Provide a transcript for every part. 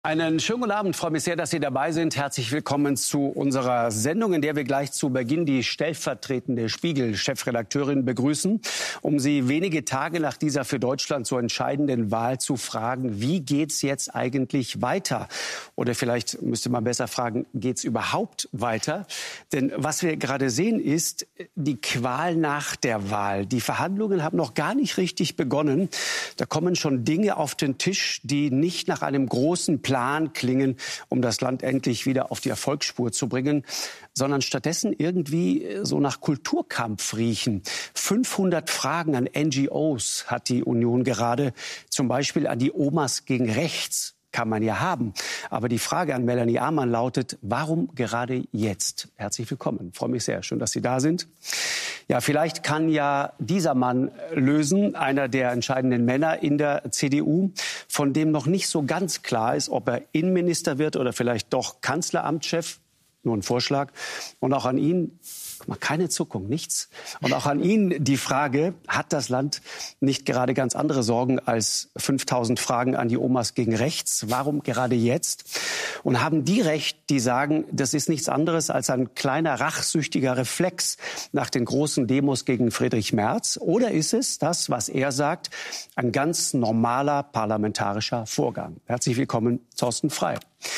Einen schönen guten Abend. Ich freue mich sehr, dass Sie dabei sind. Herzlich willkommen zu unserer Sendung, in der wir gleich zu Beginn die stellvertretende Spiegel-Chefredakteurin begrüßen, um Sie wenige Tage nach dieser für Deutschland so entscheidenden Wahl zu fragen, wie geht's jetzt eigentlich weiter? Oder vielleicht müsste man besser fragen, geht's überhaupt weiter? Denn was wir gerade sehen, ist die Qual nach der Wahl. Die Verhandlungen haben noch gar nicht richtig begonnen. Da kommen schon Dinge auf den Tisch, die nicht nach einem großen Plan klingen, um das Land endlich wieder auf die Erfolgsspur zu bringen, sondern stattdessen irgendwie so nach Kulturkampf riechen. 500 Fragen an NGOs hat die Union gerade, zum Beispiel an die Omas gegen rechts. Kann man ja haben. Aber die Frage an Melanie Amann lautet, warum gerade jetzt? Herzlich willkommen. Ich freue mich sehr. Schön, dass Sie da sind. Ja, vielleicht kann ja dieser Mann lösen, einer der entscheidenden Männer in der CDU, von dem noch nicht so ganz klar ist, ob er Innenminister wird oder vielleicht doch Kanzleramtschef. Nur ein Vorschlag. Und auch an ihn, keine Zuckung, nichts. Und auch an ihn die Frage, hat das Land nicht gerade ganz andere Sorgen als 5000 Fragen an die Omas gegen rechts? Warum gerade jetzt? Und haben die recht, die sagen, das ist nichts anderes als ein kleiner rachsüchtiger Reflex nach den großen Demos gegen Friedrich Merz? Oder ist es das, was er sagt, ein ganz normaler parlamentarischer Vorgang? Herzlich willkommen, Thorsten Frey.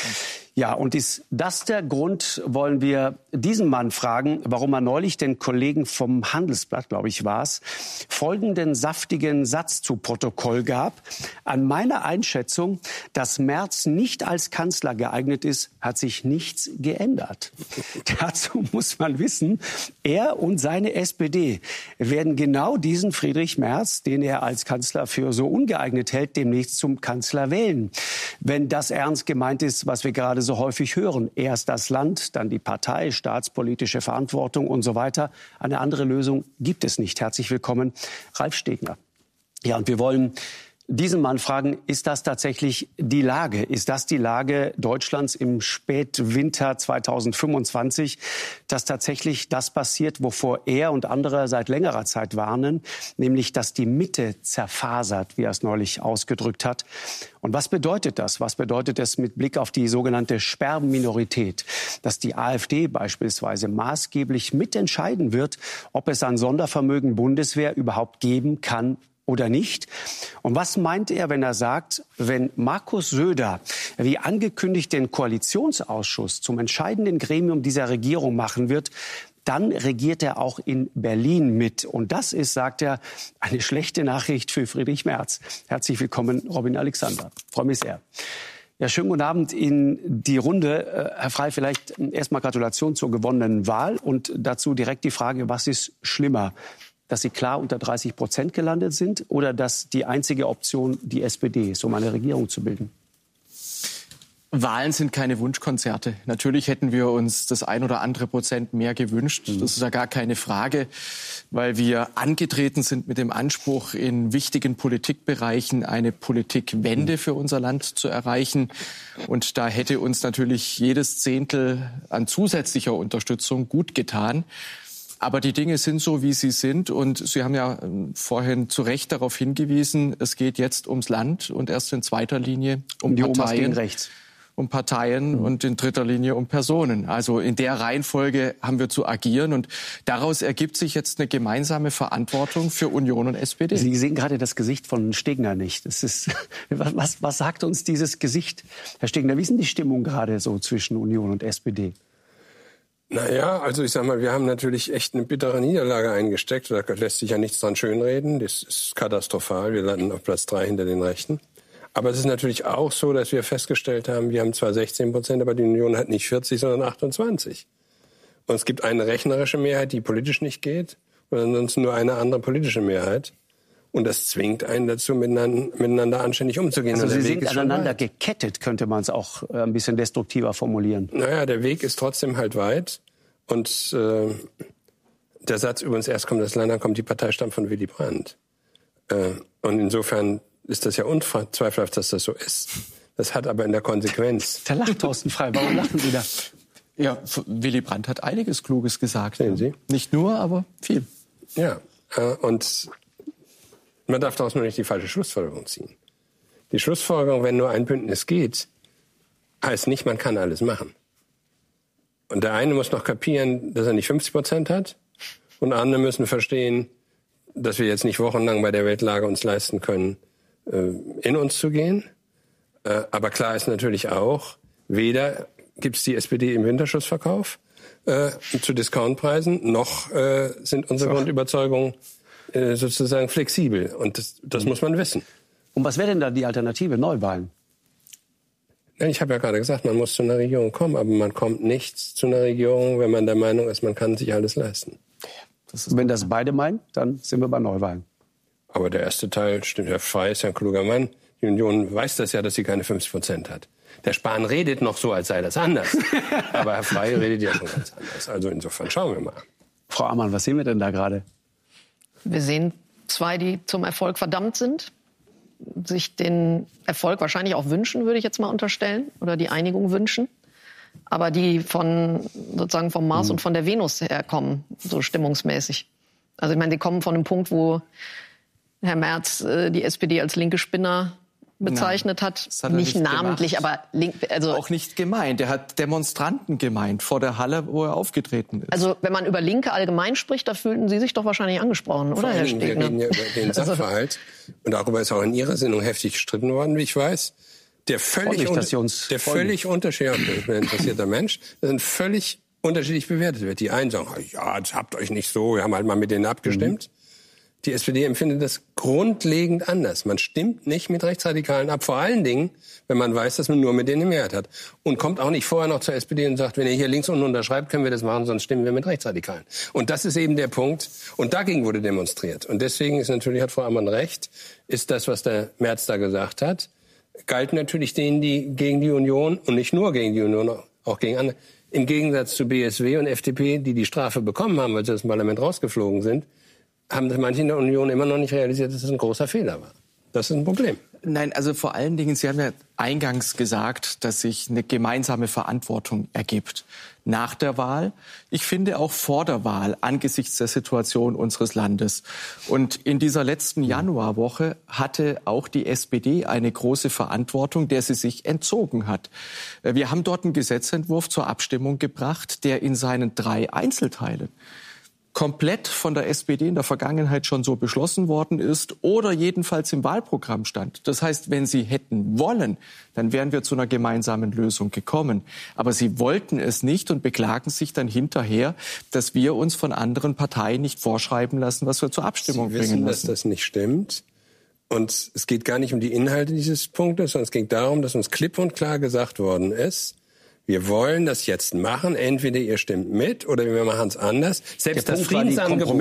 Ja, und ist das der Grund, wollen wir diesen Mann fragen, warum er neulich den Kollegen vom Handelsblatt, glaube ich, war es, folgenden saftigen Satz zu Protokoll gab. An meiner Einschätzung, dass Merz nicht als Kanzler geeignet ist, hat sich nichts geändert. Dazu muss man wissen, er und seine SPD werden genau diesen Friedrich Merz, den er als Kanzler für so ungeeignet hält, demnächst zum Kanzler wählen. Wenn das ernst gemeint ist, was wir gerade so häufig hören. Erst das Land, dann die Partei, staatspolitische Verantwortung und so weiter. Eine andere Lösung gibt es nicht. Herzlich willkommen, Ralf Stegner. Ja, und wir wollen diesen Mann fragen, ist das tatsächlich die Lage? Ist das die Lage Deutschlands im Spätwinter 2025, dass tatsächlich das passiert, wovor er und andere seit längerer Zeit warnen, nämlich, dass die Mitte zerfasert, wie er es neulich ausgedrückt hat? Und was bedeutet das? Was bedeutet es mit Blick auf die sogenannte Sperrminorität, dass die AfD beispielsweise maßgeblich mitentscheiden wird, ob es ein Sondervermögen Bundeswehr überhaupt geben kann oder nicht? Und was meint er, wenn er sagt, wenn Markus Söder, wie angekündigt, den Koalitionsausschuss zum entscheidenden Gremium dieser Regierung machen wird, dann regiert er auch in Berlin mit. Und das ist, sagt er, eine schlechte Nachricht für Friedrich Merz. Herzlich willkommen, Robin Alexander. Ich freue mich sehr. Ja, schönen guten Abend in die Runde. Herr Frey, vielleicht erstmal Gratulation zur gewonnenen Wahl und dazu direkt die Frage, was ist schlimmer? Dass Sie klar unter 30% gelandet sind oder dass die einzige Option die SPD ist, um eine Regierung zu bilden? Wahlen sind keine Wunschkonzerte. Natürlich hätten wir uns das 1 oder andere Prozent mehr gewünscht. Das ist ja gar keine Frage, weil wir angetreten sind mit dem Anspruch, in wichtigen Politikbereichen eine Politikwende für unser Land zu erreichen. Und da hätte uns natürlich jedes Zehntel an zusätzlicher Unterstützung gut getan. Aber die Dinge sind so, wie sie sind. Und Sie haben ja vorhin zu Recht darauf hingewiesen, es geht jetzt ums Land und erst in zweiter Linie um die Parteien. Omas gegen rechts. Um Parteien und in dritter Linie um Personen. Also in der Reihenfolge haben wir zu agieren. Und daraus ergibt sich jetzt eine gemeinsame Verantwortung für Union und SPD. Sie sehen gerade das Gesicht von Stegner nicht. Das ist, was sagt uns dieses Gesicht? Herr Stegner, wie ist denn die Stimmung gerade so zwischen Union und SPD? Naja, also ich sag mal, wir haben natürlich echt eine bittere Niederlage eingesteckt. Da lässt sich ja nichts dran schönreden. Das ist katastrophal. Wir landen auf Platz 3 hinter den Rechten. Aber es ist natürlich auch so, dass wir festgestellt haben, wir haben zwar 16%, aber die Union hat nicht 40, sondern 28. Und es gibt eine rechnerische Mehrheit, die politisch nicht geht. Und ansonsten nur eine andere politische Mehrheit. Und das zwingt einen dazu, miteinander anständig umzugehen. Also Sie sind aneinander gekettet, könnte man es auch ein bisschen destruktiver formulieren. Naja, der Weg ist trotzdem halt weit. Und der Satz übrigens, erst kommt das Land, dann kommt die Partei, stammt von Willy Brandt. Und insofern ist das ja unzweifelhaft, dass das so ist. Das hat aber in der Konsequenz... Da lacht Thorsten Frey. Warum lachen Sie da? Ja, Willy Brandt hat einiges Kluges gesagt. Sehen Sie? Nicht nur, aber viel. Ja, und man darf daraus nur nicht die falsche Schlussfolgerung ziehen. Die Schlussfolgerung, wenn nur ein Bündnis geht, heißt nicht, man kann alles machen. Und der eine muss noch kapieren, dass er nicht 50% hat. Und andere müssen verstehen, dass wir jetzt nicht wochenlang bei der Weltlage uns leisten können, in uns zu gehen. Aber klar ist natürlich auch, weder gibt es die SPD im Winterschussverkauf zu Discountpreisen, noch sind unsere Grundüberzeugungen sozusagen flexibel. Und das muss man wissen. Und was wäre denn da die Alternative? Neuwahlen? Ich habe ja gerade gesagt, man muss zu einer Regierung kommen, aber man kommt nicht zu einer Regierung, wenn man der Meinung ist, man kann sich alles leisten. Wenn das beide meinen, dann sind wir bei Neuwahlen. Aber der erste Teil stimmt. Herr Frey ist ja ein kluger Mann. Die Union weiß das ja, dass sie keine 50% hat. Der Spahn redet noch so, als sei das anders. Aber Herr Frey redet ja schon ganz anders. Also insofern schauen wir mal. Frau Ammann, was sehen wir denn da gerade? Wir sehen zwei, die zum Erfolg verdammt sind, sich den Erfolg wahrscheinlich auch wünschen, würde ich jetzt mal unterstellen, oder die Einigung wünschen, aber die sozusagen vom Mars und von der Venus herkommen, so stimmungsmäßig. Also ich meine, die kommen von einem Punkt, wo Herr Merz die SPD als linke Spinner bezeichnet hat. Nicht namentlich, aber auch nicht gemeint. Er hat Demonstranten gemeint vor der Halle, wo er aufgetreten ist. Also wenn man über Linke allgemein spricht, da fühlten Sie sich doch wahrscheinlich angesprochen, oder, Herr Stegner? Wir reden ja über den Sachverhalt. Und darüber ist auch in Ihrer Sendung heftig gestritten worden, wie ich weiß. Der völlig unterschiedlich, ich bin ein interessierter Mensch, das sind völlig unterschiedlich bewertet wird. Die einen sagen, ja, das habt euch nicht so, wir haben halt mal mit denen abgestimmt. Die SPD empfindet das grundlegend anders. Man stimmt nicht mit Rechtsradikalen ab, vor allen Dingen, wenn man weiß, dass man nur mit denen eine Mehrheit hat. Und kommt auch nicht vorher noch zur SPD und sagt, wenn ihr hier links unten unterschreibt, können wir das machen, sonst stimmen wir mit Rechtsradikalen. Und das ist eben der Punkt. Und dagegen wurde demonstriert. Und deswegen ist natürlich, hat Frau Ammann recht, ist das, was der Merz da gesagt hat, galt natürlich denen, die gegen die Union und nicht nur gegen die Union, auch gegen andere, im Gegensatz zu BSW und FDP, die die Strafe bekommen haben, weil sie aus dem Parlament rausgeflogen sind, haben das manche in der Union immer noch nicht realisiert, dass das ein großer Fehler war. Das ist ein Problem. Nein, also vor allen Dingen, Sie haben ja eingangs gesagt, dass sich eine gemeinsame Verantwortung ergibt. Nach der Wahl, ich finde auch vor der Wahl, angesichts der Situation unseres Landes. Und in dieser letzten Januarwoche hatte auch die SPD eine große Verantwortung, der sie sich entzogen hat. Wir haben dort einen Gesetzentwurf zur Abstimmung gebracht, der in seinen 3 Einzelteilen komplett von der SPD in der Vergangenheit schon so beschlossen worden ist oder jedenfalls im Wahlprogramm stand. Das heißt, wenn sie hätten wollen, dann wären wir zu einer gemeinsamen Lösung gekommen. Aber sie wollten es nicht und beklagen sich dann hinterher, dass wir uns von anderen Parteien nicht vorschreiben lassen, was wir zur Abstimmung bringen müssen. Sie wissen, dass das nicht stimmt. Und es geht gar nicht um die Inhalte dieses Punktes, sondern es ging darum, dass uns klipp und klar gesagt worden ist, wir wollen das jetzt machen. Entweder ihr stimmt mit oder wir machen es anders. Selbst das Friedensangebot,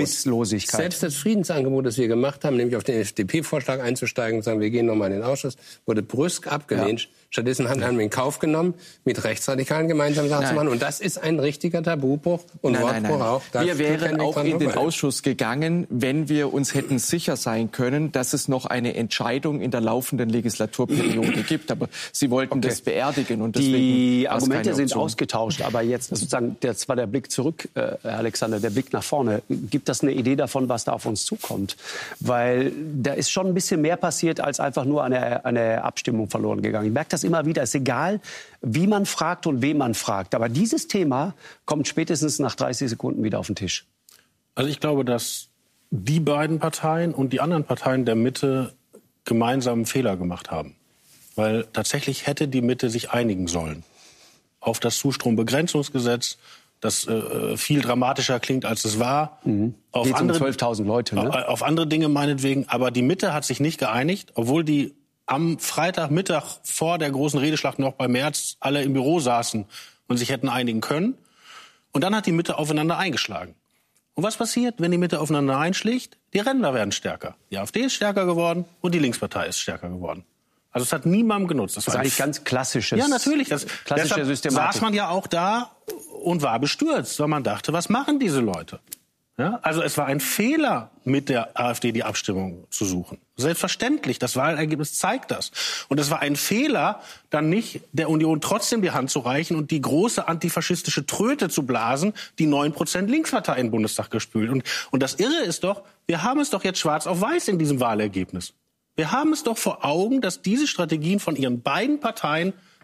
das wir gemacht haben, nämlich auf den FDP-Vorschlag einzusteigen und sagen, wir gehen nochmal in den Ausschuss, wurde brüsk abgelehnt. Ja. Stattdessen haben wir in Kauf genommen, mit Rechtsradikalen gemeinsam Sachen zu machen. Und das ist ein richtiger Tabubruch und Wortbruch auch. Wir wären auch in den Ausschuss gegangen, wenn wir uns hätten sicher sein können, dass es noch eine Entscheidung in der laufenden Legislaturperiode gibt. Aber Sie wollten das beerdigen. Und deswegen die Argumente sind ausgetauscht. Aber jetzt sozusagen, das war der Blick zurück, Herr Alexander, der Blick nach vorne. Gibt das eine Idee davon, was da auf uns zukommt? Weil da ist schon ein bisschen mehr passiert, als einfach nur eine Abstimmung verloren gegangen. Ich merke das immer wieder. Es ist egal, wie man fragt und wen man fragt. Aber dieses Thema kommt spätestens nach 30 Sekunden wieder auf den Tisch. Also ich glaube, dass die beiden Parteien und die anderen Parteien der Mitte gemeinsam einen Fehler gemacht haben. Weil tatsächlich hätte die Mitte sich einigen sollen auf das Zustrombegrenzungsgesetz, das viel dramatischer klingt, als es war. Auf geht andere, um 12.000 Leute. Ne? Auf andere Dinge meinetwegen. Aber die Mitte hat sich nicht geeinigt, obwohl die am Freitagmittag vor der großen Redeschlacht noch bei Merz alle im Büro saßen und sich hätten einigen können. Und dann hat die Mitte aufeinander eingeschlagen. Und was passiert, wenn die Mitte aufeinander einschlägt? Die Ränder werden stärker. Die AfD ist stärker geworden und die Linkspartei ist stärker geworden. Also es hat niemandem genutzt. Das war eigentlich ganz klassisches. Ja, natürlich. Klassische Systematik. Saß man ja auch da und war bestürzt, weil man dachte, was machen diese Leute? Ja, also es war ein Fehler, mit der AfD die Abstimmung zu suchen. Selbstverständlich, das Wahlergebnis zeigt das. Und es war ein Fehler, dann nicht der Union trotzdem die Hand zu reichen und die große antifaschistische Tröte zu blasen, die 9% Linkspartei im Bundestag gespült. Und das Irre ist doch, wir haben es doch jetzt schwarz auf weiß in diesem Wahlergebnis. Wir haben es doch vor Augen, dass diese Strategien von ihren beiden Parteien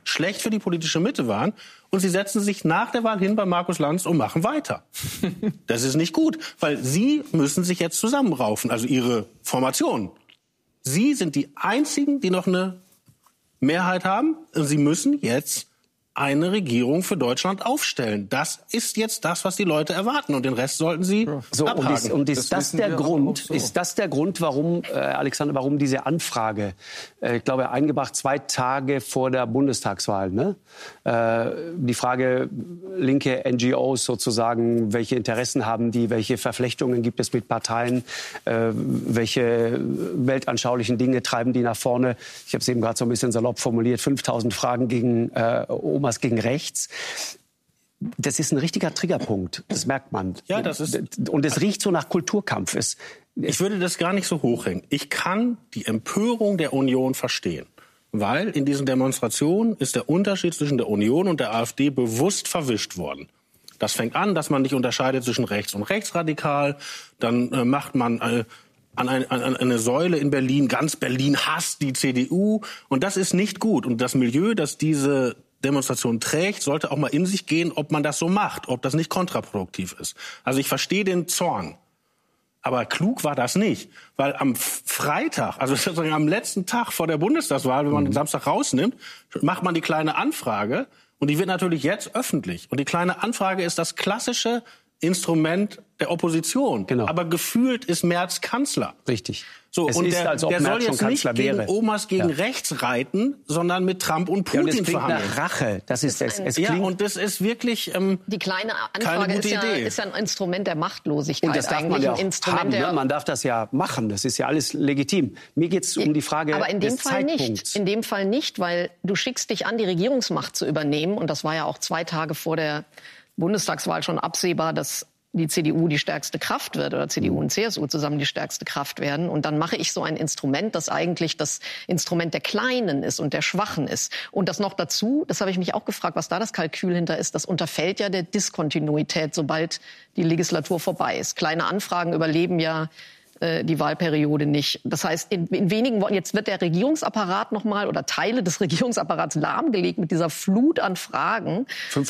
schlecht für die politische Mitte waren. Und sie setzen sich nach der Wahl hin bei Markus Lanz und machen weiter. Das ist nicht gut, weil sie müssen sich jetzt zusammenraufen, also ihre Formation. Sie sind die Einzigen, die noch eine Mehrheit haben. Und sie müssen jetzt eine Regierung für Deutschland aufstellen. Das ist jetzt das, was die Leute erwarten. Und den Rest sollten sie abhaken. Und ist das der Grund, warum, Alexander, warum diese Anfrage, ich glaube, eingebracht 2 Tage vor der Bundestagswahl, ne? Die Frage, linke NGOs sozusagen, welche Interessen haben die, welche Verflechtungen gibt es mit Parteien, welche weltanschaulichen Dinge treiben die nach vorne. Ich habe es eben gerade so ein bisschen salopp formuliert, 5000 Fragen gegen Omas gegen rechts. Das ist ein richtiger Triggerpunkt, das merkt man. Ja, das ist, und es riecht so nach Kulturkampf. Ich würde das gar nicht so hochhängen. Ich kann die Empörung der Union verstehen, weil in diesen Demonstrationen ist der Unterschied zwischen der Union und der AfD bewusst verwischt worden. Das fängt an, dass man nicht unterscheidet zwischen rechts und rechtsradikal. Dann macht man an eine Säule in Berlin, ganz Berlin hasst die CDU. Und das ist nicht gut. Und das Milieu, das diese Demonstration trägt, sollte auch mal in sich gehen, ob man das so macht, ob das nicht kontraproduktiv ist. Also ich verstehe den Zorn. Aber klug war das nicht. Weil am Freitag, also sozusagen am letzten Tag vor der Bundestagswahl, wenn man den Samstag rausnimmt, macht man die kleine Anfrage. Und die wird natürlich jetzt öffentlich. Und die kleine Anfrage ist das klassische Instrument der Opposition. Genau. Aber gefühlt ist Merz Kanzler. Richtig. So, es und ist, der soll jetzt nicht gegen Omas gegen Ja. rechts reiten, sondern mit Trump und Putin und es klingt verhandeln. nach Rache. Das ist es. Es Ja, klingt, und das ist wirklich Die kleine keine Anfrage gute Idee. ist ja ein Instrument der Machtlosigkeit. und das darf man eigentlich ja ein auch Instrument haben. der Ne? Man darf das ja machen. Das ist ja alles legitim. Mir geht es um die Frage Aber in dem des Fall Zeitpunkts. nicht. In dem Fall nicht, weil du schickst dich an, die Regierungsmacht zu übernehmen. Und das war ja auch 2 Tage vor der Bundestagswahl schon absehbar, dass die CDU die stärkste Kraft wird oder CDU und CSU zusammen die stärkste Kraft werden. Und dann mache ich so ein Instrument, das eigentlich das Instrument der Kleinen ist und der Schwachen ist. Und das noch dazu, das habe ich mich auch gefragt, was da das Kalkül hinter ist, das unterfällt ja der Diskontinuität, sobald die Legislatur vorbei ist. Kleine Anfragen überleben ja die Wahlperiode nicht. Das heißt, in wenigen Wochen, jetzt wird der Regierungsapparat nochmal oder Teile des Regierungsapparats lahmgelegt mit dieser Flut an Fragen.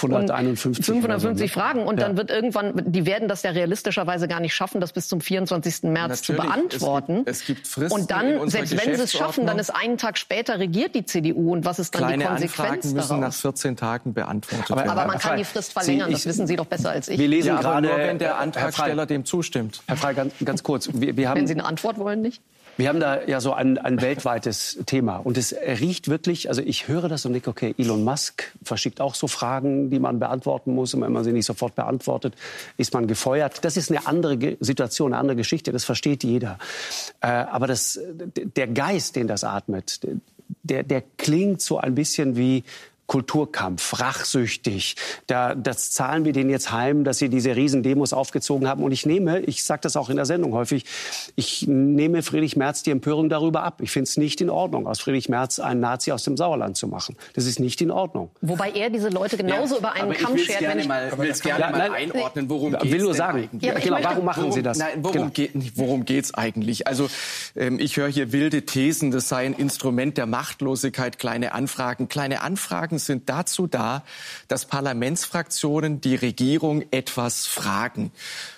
551 Fragen. Und dann wird irgendwann, die werden das ja realistischerweise gar nicht schaffen, das bis zum 24. März zu beantworten. Es gibt Fristen. Und dann, selbst wenn sie es schaffen, dann ist einen Tag später regiert die CDU. Und was ist dann Kleine die Konsequenz Anfragen müssen daraus? nach 14 Tagen beantwortet werden. Aber man kann die Frist verlängern, das wissen Sie doch besser als ich. Wir lesen Ja, aber gerade, nur, wenn der Herr Antragsteller dem zustimmt. Herr Frey, ganz kurz. Wir haben, Wenn Sie eine Antwort wollen, nicht? Wir haben da ja so ein weltweites Thema. Und es riecht wirklich, also ich höre das und denke, okay, Elon Musk verschickt auch so Fragen, die man beantworten muss. Und wenn man sie nicht sofort beantwortet, ist man gefeuert. Das ist eine andere Situation, eine andere Geschichte, das versteht jeder. Aber der Geist, den das atmet, der klingt so ein bisschen wie Kulturkampf, rachsüchtig. Das zahlen wir denen jetzt heim, dass sie diese Riesendemos aufgezogen haben. Und ich sage das auch in der Sendung häufig, ich nehme Friedrich Merz die Empörung darüber ab. Ich finde es nicht in Ordnung, aus Friedrich Merz einen Nazi aus dem Sauerland zu machen. Das ist nicht in Ordnung. Wobei er diese Leute genauso über einen Kamm schert. Ich will es gerne mal einordnen, worum geht es will nur denn sagen, eigentlich? genau, warum machen Sie das? Nein, worum geht's eigentlich? Also ich höre hier wilde Thesen, das sei ein Instrument der Machtlosigkeit, kleine Anfragen. Kleine Anfragen sind dazu da, dass Parlamentsfraktionen die Regierung etwas fragen.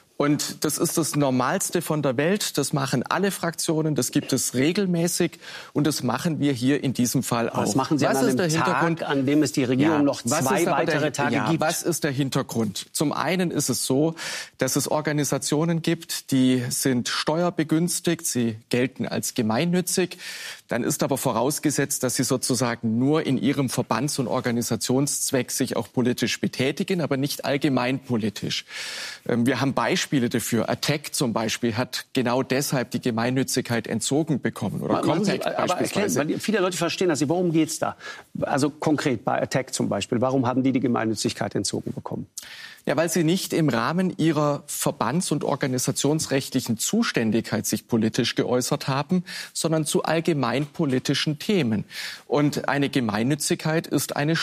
Und das ist das Normalste von der Welt. Das machen alle Fraktionen, das gibt es regelmäßig und das machen wir hier in diesem Fall auch. Das machen Sie an einem Tag, an dem es die Regierung noch 2 weitere Tage gibt. Was ist der Hintergrund? Zum einen ist es so, dass es Organisationen gibt, die sind steuerbegünstigt, sie gelten als gemeinnützig. Dann ist aber vorausgesetzt, dass sie sozusagen nur in ihrem Verbands- und Organisationszweck sich auch politisch betätigen, aber nicht allgemeinpolitisch. Wir haben Beispiele dafür. Attac zum Beispiel hat genau deshalb die Gemeinnützigkeit entzogen bekommen. Oder Contact beispielsweise. Weil viele Leute verstehen das nicht. Worum geht's da? Also konkret bei Attac zum Beispiel. Warum haben die Gemeinnützigkeit entzogen bekommen? Ja, weil sie nicht im Rahmen ihrer verbands- und organisationsrechtlichen Zuständigkeit sich politisch geäußert haben, sondern zu allgemeinpolitischen Themen. Und eine Gemeinnützigkeit ist eine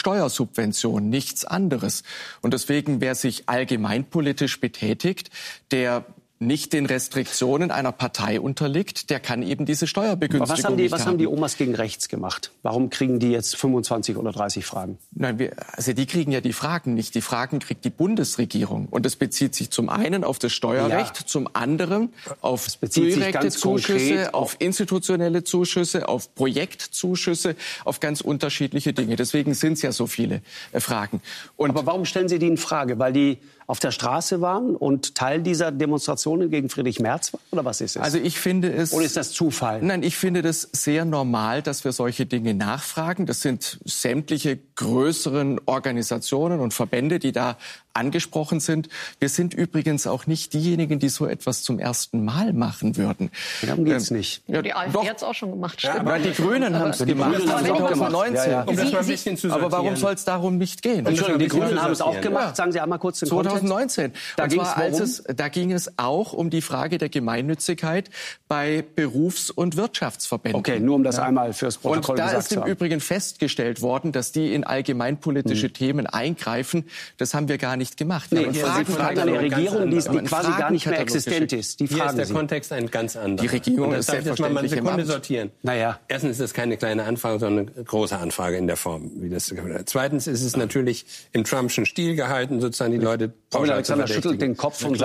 Steuersubvention, nichts anderes. Und deswegen, wer sich allgemeinpolitisch betätigt, der nicht den Restriktionen einer Partei unterliegt, der kann eben diese Steuerbegünstigung nicht haben. Was haben die Omas gegen rechts gemacht? Warum kriegen die jetzt 25 oder 30 Fragen? Nein, die kriegen ja die Fragen nicht. Die Fragen kriegt die Bundesregierung. Und das bezieht sich zum einen auf das Steuerrecht, zum anderen auf direkte Zuschüsse, auf institutionelle Zuschüsse, auf Projektzuschüsse, auf ganz unterschiedliche Dinge. Deswegen sind es ja so viele Fragen. Aber warum stellen Sie die in Frage? Weil die auf der Straße waren und Teil dieser Demonstrationen gegen Friedrich Merz war? Oder was ist es? Also ich finde es... Oder ist das Zufall? Nein, ich finde das sehr normal, dass wir solche Dinge nachfragen. Das sind sämtliche größeren Organisationen und Verbände, die da angesprochen sind. Wir sind übrigens auch nicht diejenigen, die so etwas zum ersten Mal machen würden. Darum geht's nicht. Ja, die AfD hat es auch schon gemacht. Stimmt. Aber die Grünen haben es gemacht. 2019. Um das mal ein bisschen zu Aber warum soll es darum nicht gehen? Entschuldigung, die Grünen haben es auch gemacht. Sagen Sie einmal kurz den Kontext. 2019. Da ging es auch um die Frage der Gemeinnützigkeit bei Berufs- und Wirtschaftsverbänden. Okay, nur um das einmal fürs Protokoll gesagt zu haben. Und da ist im Übrigen festgestellt worden, dass die in allgemeinpolitische Themen eingreifen. Das haben wir gar nicht gemacht. Nee, Sie fragen eine Regierung, die quasi gar nicht mehr existent ist. Hier ist der Kontext ein ganz anderer. Die Regierung ist selbstverständlich mal eine Sekunde sortieren. Naja. Erstens ist das keine kleine Anfrage, sondern eine große Anfrage in der Form, wie das. Zweitens ist es natürlich im Trumpschen Stil gehalten, sozusagen die Leute pauschal zu verdächtigen. Alexander schüttelt den Kopf und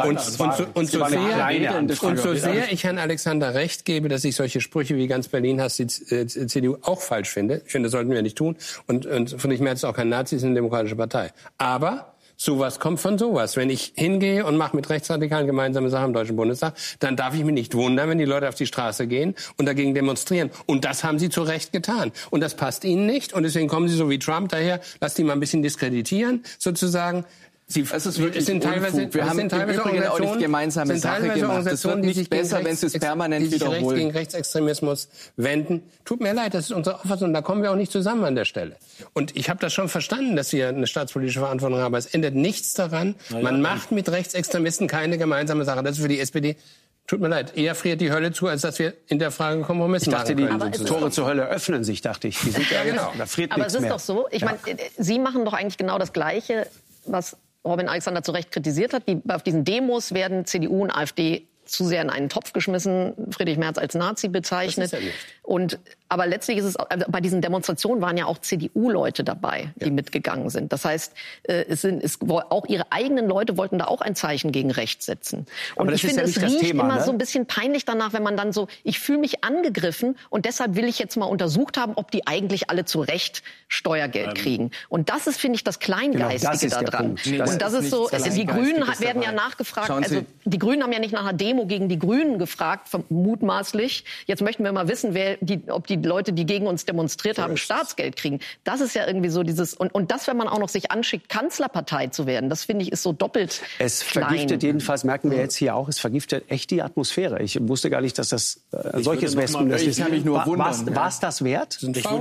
sagt, so sehr ich Herrn Alexander recht gebe, dass ich solche Sprüche wie ganz Berlin hasst die CDU auch falsch finde. Ich finde, das sollten wir nicht tun. Und Friedrich Merz ist auch kein Nazi, ist eine demokratische Partei. Aber sowas kommt von sowas. Wenn ich hingehe und mache mit Rechtsradikalen gemeinsame Sachen im Deutschen Bundestag, dann darf ich mich nicht wundern, wenn die Leute auf die Straße gehen und dagegen demonstrieren. Und das haben sie zu Recht getan. Und das passt ihnen nicht. Und deswegen kommen sie so wie Trump daher, lasst die mal ein bisschen diskreditieren, sozusagen. Es sind teilweise, wir haben im Übrigen auch nicht gemeinsame Sache gemacht. Es wird nicht besser, wenn Sie es permanent wiederholen. Gegen Rechtsextremismus wenden. Tut mir leid, das ist unsere Auffassung. Da kommen wir auch nicht zusammen an der Stelle. Und ich habe das schon verstanden, dass wir eine staatspolitische Verantwortung haben. Aber es ändert nichts daran. Man macht mit Rechtsextremisten keine gemeinsame Sache. Das ist für die SPD... Tut mir leid, eher friert die Hölle zu, als dass wir in der Frage Kompromisse machen können. Ich dachte, die Tore zur Hölle öffnen sich, dachte ich. Die sind ja genau. Da friert aber nichts es ist mehr. Doch so, ich meine, Sie machen doch eigentlich genau das Gleiche, was Robin Alexander zu Recht kritisiert hat. Auf diesen Demos werden CDU und AfD zu sehr in einen Topf geschmissen, Friedrich Merz als Nazi bezeichnet. Das ist ja nicht. Aber letztlich ist es, also bei diesen Demonstrationen waren ja auch CDU-Leute dabei, die mitgegangen sind. Das heißt, auch ihre eigenen Leute wollten da auch ein Zeichen gegen rechts setzen. Und ich finde, es riecht immer so ein bisschen peinlich danach, wenn man dann so, ich fühle mich angegriffen und deshalb will ich jetzt mal untersucht haben, ob die eigentlich alle zu Recht Steuergeld kriegen. Und das ist, finde ich, das Kleingeistige daran. Und das ist so, die Grünen werden ja nachgefragt, also die Grünen haben ja nicht nach einer Demo gegen die Grünen gefragt, mutmaßlich. Jetzt möchten wir mal wissen, ob die Leute, die gegen uns demonstriert haben, Staatsgeld kriegen. Das ist ja irgendwie so dieses... Und das, wenn man auch noch sich anschickt, Kanzlerpartei zu werden, das finde ich, ist so doppelt Es klein. vergiftet jedenfalls, merken wir jetzt hier auch, es vergiftet echt die Atmosphäre. Ich wusste gar nicht, dass das solches Wespen ist. Ich kann mich nur wundern. War es das wert?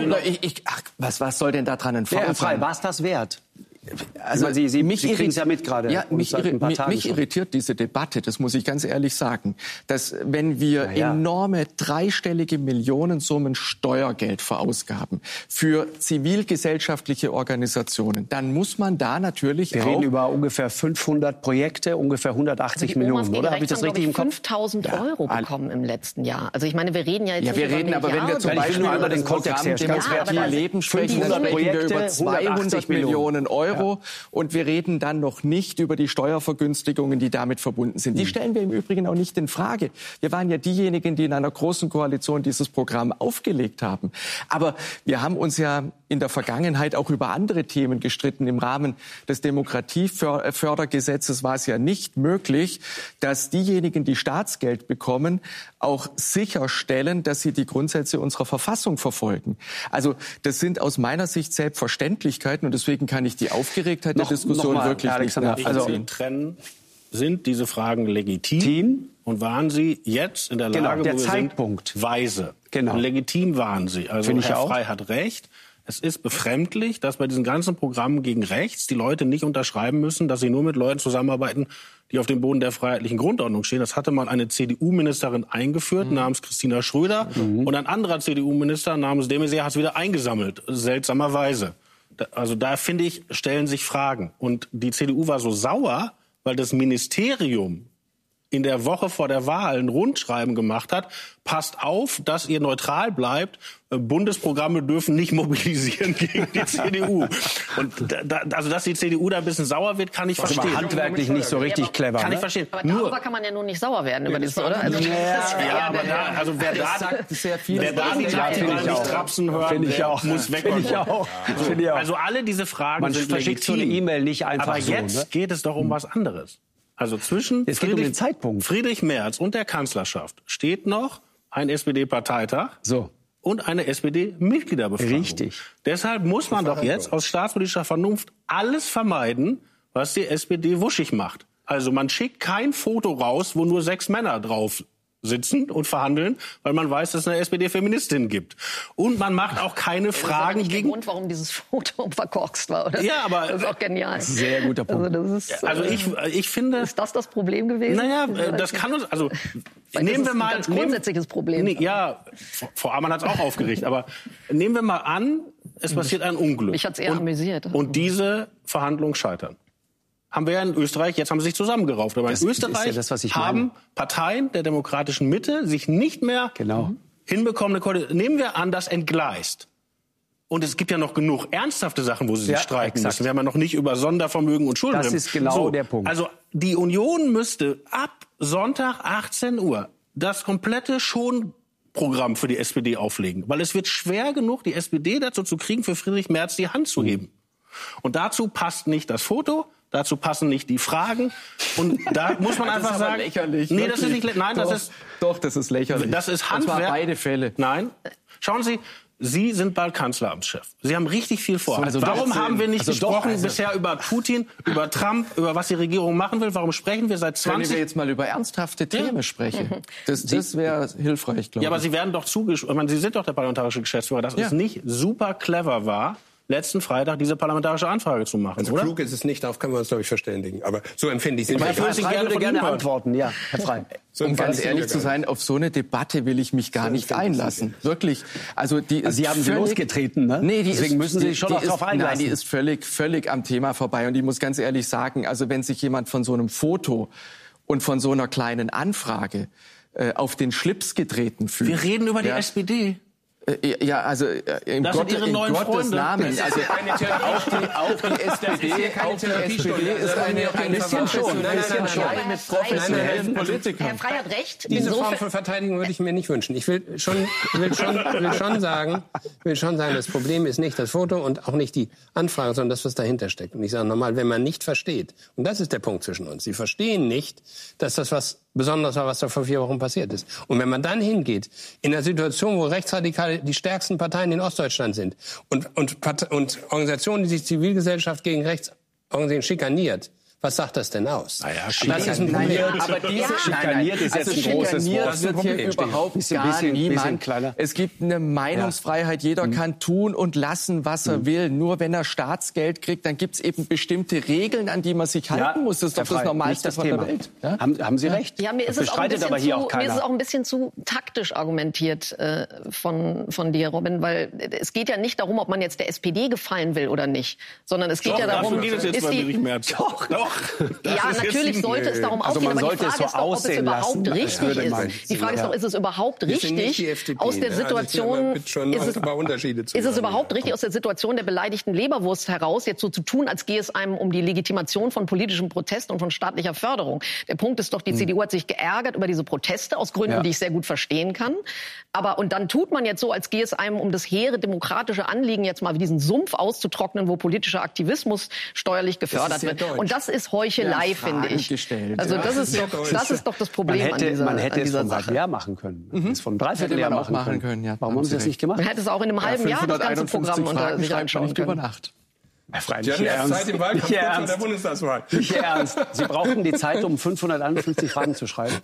Was soll denn da dran ein Faul sein? War es das wert? Also Sie kriegen es ja mit gerade. Ja, mich irritiert diese Debatte, das muss ich ganz ehrlich sagen, dass wenn wir enorme dreistellige Millionensummen Steuergeld verausgaben für zivilgesellschaftliche Organisationen, dann muss man da natürlich Wir reden über ungefähr 500 Projekte, ungefähr 180 Millionen, oder? Habe ich das richtig im Kopf? 5.000 Euro bekommen im letzten Jahr. Also ich meine, wir reden ja jetzt nicht über Milliarden. Aber wenn wir zum Beispiel über den Kontext Leben sprechen, dann sprechen wir über 200 Millionen Euro. Und wir reden dann noch nicht über die Steuervergünstigungen, die damit verbunden sind. Die stellen wir im Übrigen auch nicht in Frage. Wir waren ja diejenigen, die in einer großen Koalition dieses Programm aufgelegt haben. Aber wir haben uns ja in der Vergangenheit auch über andere Themen gestritten. Im Rahmen des Demokratiefördergesetzes war es ja nicht möglich, dass diejenigen, die Staatsgeld bekommen, auch sicherstellen, dass sie die Grundsätze unserer Verfassung verfolgen. Also das sind aus meiner Sicht Selbstverständlichkeiten und deswegen kann ich die Aufgeregtheit der Diskussion wirklich nicht nachvollziehen. Trennen, sind diese Fragen legitim? Und waren sie jetzt in der Lage, der wo wir Zeitpunkt. sind, weise? Genau. Und legitim waren sie. Also Herr Frey hat recht. Es ist befremdlich, dass bei diesen ganzen Programmen gegen rechts die Leute nicht unterschreiben müssen, dass sie nur mit Leuten zusammenarbeiten, die auf dem Boden der freiheitlichen Grundordnung stehen. Das hatte mal eine CDU-Ministerin eingeführt, namens Christina Schröder. Und ein anderer CDU-Minister namens de Maizière hat es wieder eingesammelt, seltsamerweise. Also da, finde ich, stellen sich Fragen. Und die CDU war so sauer, weil das Ministerium in der Woche vor der Wahl ein Rundschreiben gemacht hat, passt auf, dass ihr neutral bleibt. Bundesprogramme dürfen nicht mobilisieren gegen die CDU. Und also, dass die CDU da ein bisschen sauer wird, kann ich verstehen. Aber handwerklich nicht so richtig clever. Kann ich verstehen. Aber darüber kann man ja nun nicht sauer werden, über das, oder? Also, aber wer da die Taktik nicht trapsen hört, muss weg. Also alle diese Fragen man sind verschickt so eine E-Mail nicht einfach aber so. Jetzt geht es doch um was anderes. Also zwischen es geht um den Zeitpunkt. Friedrich Merz und der Kanzlerschaft steht noch ein SPD-Parteitag und eine SPD-Mitgliederbefragung. Richtig. Deshalb muss man doch jetzt aus staatspolitischer Vernunft alles vermeiden, was die SPD wuschig macht. Also man schickt kein Foto raus, wo nur 6 Männer drauf sitzen und verhandeln, weil man weiß, dass es eine SPD-Feministin gibt. Und man macht auch keine Fragen das ist gegen... der Grund, warum dieses Foto verkorkst war, oder? Ja, aber... Das ist auch genial. Sehr guter Punkt. Also ich finde... Ist das Problem gewesen? Naja, das kann uns... Also nehmen wir mal... Das ist ein ganz grundsätzliches Problem. Ja, Frau Amann hat es auch aufgeregt. Aber nehmen wir mal an, es passiert ein Unglück. Mich hat es eher amüsiert. Und diese Verhandlungen scheitern. Haben wir ja in Österreich, jetzt haben sie sich zusammengerauft. Aber in Österreich haben Parteien der demokratischen Mitte sich nicht mehr hinbekommene Koalition. Nehmen wir an, das entgleist. Und es gibt ja noch genug ernsthafte Sachen, wo sie sich streiten müssen. Wir haben ja noch nicht über Sondervermögen und Schulden. Das ist genau der Punkt. Also die Union müsste ab Sonntag 18 Uhr das komplette Schonprogramm für die SPD auflegen. Weil es wird schwer genug, die SPD dazu zu kriegen, für Friedrich Merz die Hand zu heben. Und dazu passt nicht das Foto, dazu passen nicht die Fragen. Und da muss man einfach sagen... lächerlich. Nee, das ist nicht lächerlich. Nein, das ist lächerlich. Das ist Handwerk. Und zwar beide Fälle. Nein. Schauen Sie, Sie sind bald Kanzleramtschef. Sie haben richtig viel vor. Also warum haben wir nicht gesprochen bisher über Putin, über Trump, über was die Regierung machen will? Warum sprechen wir seit 20... Können wir jetzt mal über ernsthafte Themen sprechen? Das wäre hilfreich, glaube ich. Ja, aber Sie werden doch zugesprochen. Sie sind doch der parlamentarische Geschäftsführer, dass es nicht super clever war, letzten Freitag diese parlamentarische Anfrage zu machen, also oder? Klug ist es nicht, darauf können wir uns, glaube ich, verständigen. Aber so empfinde ich es. Herr Frey würde gerne antworten. Ja, Herr Frey. Um ganz ehrlich zu sein, auf so eine Debatte will ich mich gar nicht einlassen. Wirklich. Also die ist Sie haben sie losgetreten, ne? Nee, deswegen müssen Sie sich schon noch drauf einlassen. Nein, die ist völlig am Thema vorbei. Und ich muss ganz ehrlich sagen, also wenn sich jemand von so einem Foto und von so einer kleinen Anfrage auf den Schlips getreten fühlt... Wir reden über die SPD. Ja, also im Gottes Namen. Also auch die SPD ist eine mit professionellen Politikern. Herr Frey hat recht. Diese Form von Verteidigung würde ich mir nicht wünschen. Ich will schon sagen, das Problem ist nicht das Foto und auch nicht die Anfrage, sondern das, was dahinter steckt. Und ich sage nochmal, wenn man nicht versteht, und das ist der Punkt zwischen uns, Sie verstehen nicht, dass das was Besonderes war, was da vor 4 Wochen passiert ist. Und wenn man dann hingeht, in einer Situation, wo Rechtsradikale die stärksten Parteien in Ostdeutschland sind und Organisationen, die sich Zivilgesellschaft gegen rechts organisieren, schikaniert, was sagt das denn aus? Naja, schikaniert ist jetzt ein großes Wort. Das wird hier überhaupt gar niemand. Es gibt eine Meinungsfreiheit. Jeder kann tun und lassen, was er will. Nur wenn er Staatsgeld kriegt, dann gibt es eben bestimmte Regeln, an die man sich halten muss. Das ist doch das Normalste von der Welt. Ja? Haben Sie recht. Ja, mir ist es auch ein bisschen zu taktisch argumentiert von dir, Robin, weil es geht ja nicht darum, ob man jetzt der SPD gefallen will oder nicht, sondern es geht ja darum, Ja, natürlich sollte es darum aufgehen, aber die Frage ist doch, ob es überhaupt richtig ist. Die Frage ist doch, ist es überhaupt richtig aus der Situation, ist es überhaupt richtig aus der Situation der beleidigten Leberwurst heraus, jetzt so zu tun, als gehe es einem um die Legitimation von politischem Protest und von staatlicher Förderung. Der Punkt ist doch, die CDU hat sich geärgert über diese Proteste aus Gründen, die ich sehr gut verstehen kann. Und dann tut man jetzt so, als gehe es einem um das hehre demokratische Anliegen, jetzt mal diesen Sumpf auszutrocknen, wo politischer Aktivismus steuerlich gefördert wird. Und das ist Heuchelei, finde ich. Also das ist doch das Problem an dieser Sache. Man hätte es von einem halben Jahr machen können. Es von dreiviertel Jahr machen können. Ja. Warum haben Sie das nicht gemacht? Man hätte es auch in einem halben Jahr das ganze Programm unter sich anschauen können. Über Nacht. Herr Frey, nicht ernst. Der Bundestagswahl. Nicht ernst. Sie brauchten die Zeit, um 551 Fragen zu schreiben.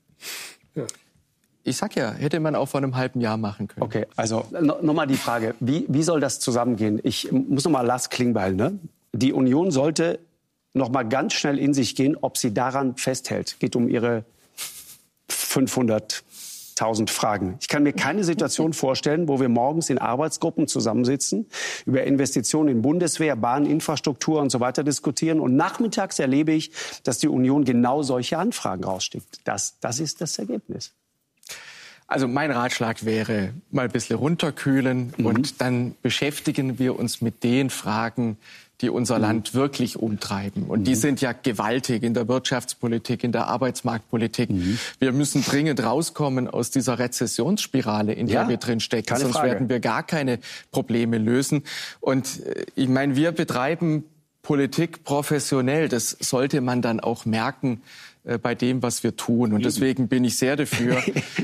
Ich sag ja, hätte man auch vor einem halben Jahr machen können. Okay, also nochmal die Frage, wie soll das zusammengehen? Ich muss nochmal Lars Klingbeil, ne? Die Union sollte noch mal ganz schnell in sich gehen, ob sie daran festhält. Geht um ihre 500 1000 Fragen. Ich kann mir keine Situation vorstellen, wo wir morgens in Arbeitsgruppen zusammensitzen, über Investitionen in Bundeswehr, Bahn, Infrastruktur und so weiter diskutieren. Und nachmittags erlebe ich, dass die Union genau solche Anfragen rausschickt. Das ist das Ergebnis. Also mein Ratschlag wäre, mal ein bisschen runterkühlen und dann beschäftigen wir uns mit den Fragen, die unser Land wirklich umtreiben. Und die sind ja gewaltig in der Wirtschaftspolitik, in der Arbeitsmarktpolitik. Wir müssen dringend rauskommen aus dieser Rezessionsspirale, in der wir drin stecken. Sonst werden wir gar keine Probleme lösen. Und ich meine, wir betreiben Politik professionell. Das sollte man dann auch merken bei dem, was wir tun. Und deswegen bin ich sehr dafür,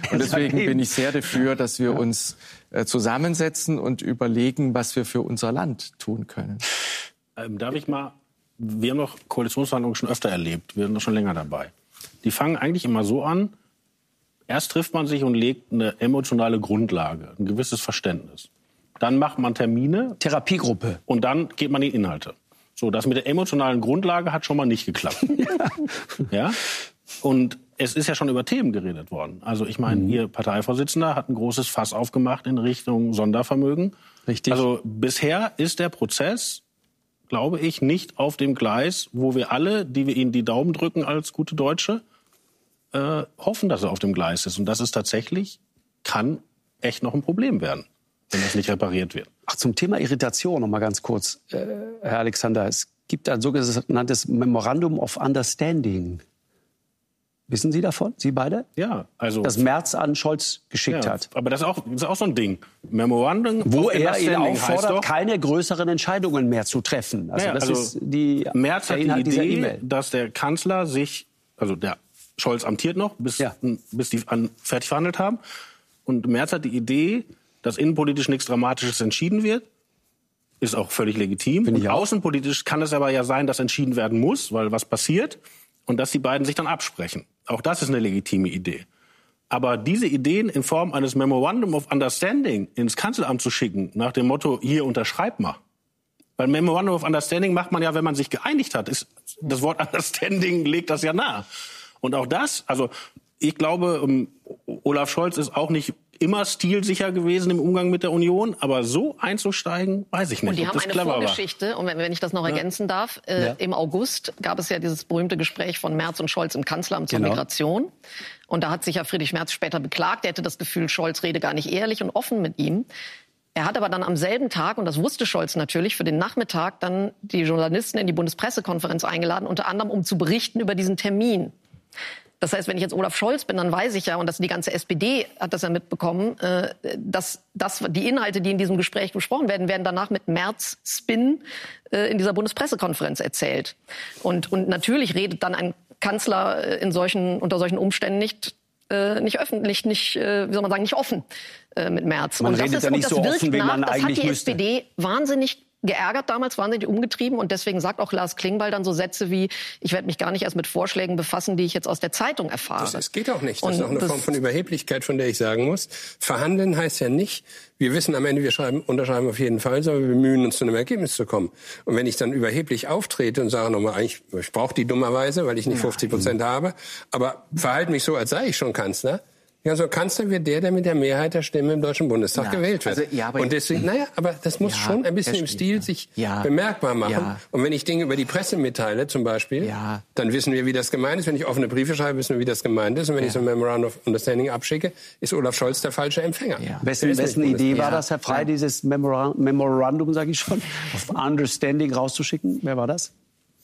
dass wir uns zusammensetzen und überlegen, was wir für unser Land tun können. Darf ich mal, wir haben doch Koalitionsverhandlungen schon öfter erlebt, wir sind doch schon länger dabei. Die fangen eigentlich immer so an, erst trifft man sich und legt eine emotionale Grundlage, ein gewisses Verständnis. Dann macht man Termine. Therapiegruppe. Und dann geht man in Inhalte. So, das mit der emotionalen Grundlage hat schon mal nicht geklappt. Ja? Und es ist ja schon über Themen geredet worden. Also ich meine, Ihr Parteivorsitzender hat ein großes Fass aufgemacht in Richtung Sondervermögen. Richtig. Also bisher ist der Prozess, glaube ich, nicht auf dem Gleis, wo wir alle, die wir Ihnen die Daumen drücken als gute Deutsche, hoffen, dass er auf dem Gleis ist. Und das ist tatsächlich, kann echt noch ein Problem werden, wenn das nicht repariert wird. Ach, zum Thema Irritation noch mal ganz kurz, Herr Alexander. Es gibt ein sogenanntes Memorandum of Understanding. Wissen Sie davon, Sie beide? Ja, also das Merz an Scholz geschickt hat. Aber das ist auch so ein Ding. Memorandum, wo er ihn auffordert, keine größeren Entscheidungen mehr zu treffen. Also ist die Merz hat die Idee, dass der Kanzler sich, also der Scholz amtiert noch, bis die fertig verhandelt haben. Und Merz hat die Idee, dass innenpolitisch nichts Dramatisches entschieden wird. Ist auch völlig legitim. Und außenpolitisch kann es aber ja sein, dass entschieden werden muss, weil was passiert. Und dass die beiden sich dann absprechen. Auch das ist eine legitime Idee. Aber diese Ideen in Form eines Memorandum of Understanding ins Kanzleramt zu schicken, nach dem Motto, hier unterschreib mal. Weil Memorandum of Understanding macht man ja, wenn man sich geeinigt hat. Das Wort Understanding legt das ja nahe. Und auch das, also ich glaube, Olaf Scholz ist auch nicht immer stilsicher gewesen im Umgang mit der Union, aber so einzusteigen, weiß ich nicht. Und die haben eine Vorgeschichte, und wenn ich das noch ergänzen darf, im August gab es ja dieses berühmte Gespräch von Merz und Scholz im Kanzleramt zur Migration. Und da hat sich ja Friedrich Merz später beklagt, er hätte das Gefühl, Scholz rede gar nicht ehrlich und offen mit ihm. Er hat aber dann am selben Tag, und das wusste Scholz natürlich, für den Nachmittag dann die Journalisten in die Bundespressekonferenz eingeladen, unter anderem um zu berichten über diesen Termin. Das heißt, wenn ich jetzt Olaf Scholz bin, dann weiß ich ja, und die ganze SPD hat das ja mitbekommen, dass die Inhalte, die in diesem Gespräch besprochen werden, werden danach mit Merz-Spin in dieser Bundespressekonferenz erzählt. Und natürlich redet dann ein Kanzler unter solchen Umständen nicht öffentlich, nicht offen mit Merz. Man redet ja nicht so offen, wie man eigentlich müsste. Das hat die SPD wahnsinnig geärgert damals, wahnsinnig umgetrieben. Und deswegen sagt auch Lars Klingbeil dann so Sätze wie, ich werde mich gar nicht erst mit Vorschlägen befassen, die ich jetzt aus der Zeitung erfahre. Das geht auch nicht. Das ist auch eine Form von Überheblichkeit, von der ich sagen muss. Verhandeln heißt ja nicht, wir wissen am Ende, wir unterschreiben auf jeden Fall, sondern wir bemühen uns, zu einem Ergebnis zu kommen. Und wenn ich dann überheblich auftrete und sage nochmal, eigentlich, ich brauche die dummerweise, weil ich nicht 50% habe, aber verhalte mich so, als sei ich schon Kanzler. Ja, so Kanzler wird der mit der Mehrheit der Stimmen im Deutschen Bundestag gewählt wird. Also, und deswegen, aber das muss schon ein bisschen im Stil sich bemerkbar machen. Ja. Und wenn ich Dinge über die Presse mitteile, zum Beispiel, dann wissen wir, wie das gemeint ist. Wenn ich offene Briefe schreibe, wissen wir, wie das gemeint ist. Und wenn ich so ein Memorandum of Understanding abschicke, ist Olaf Scholz der falsche Empfänger. Ja. Wessen Idee war das, Herr Frey, dieses Memorandum, sage ich schon, of Understanding rauszuschicken? Wer war das?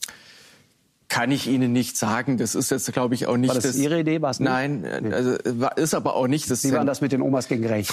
Kann ich Ihnen nicht sagen. Das ist jetzt, glaube ich, auch nicht... War das Ihre Idee? War's nicht? Nein, also ist aber auch nicht das... Sie waren das mit den Omas gegen Recht.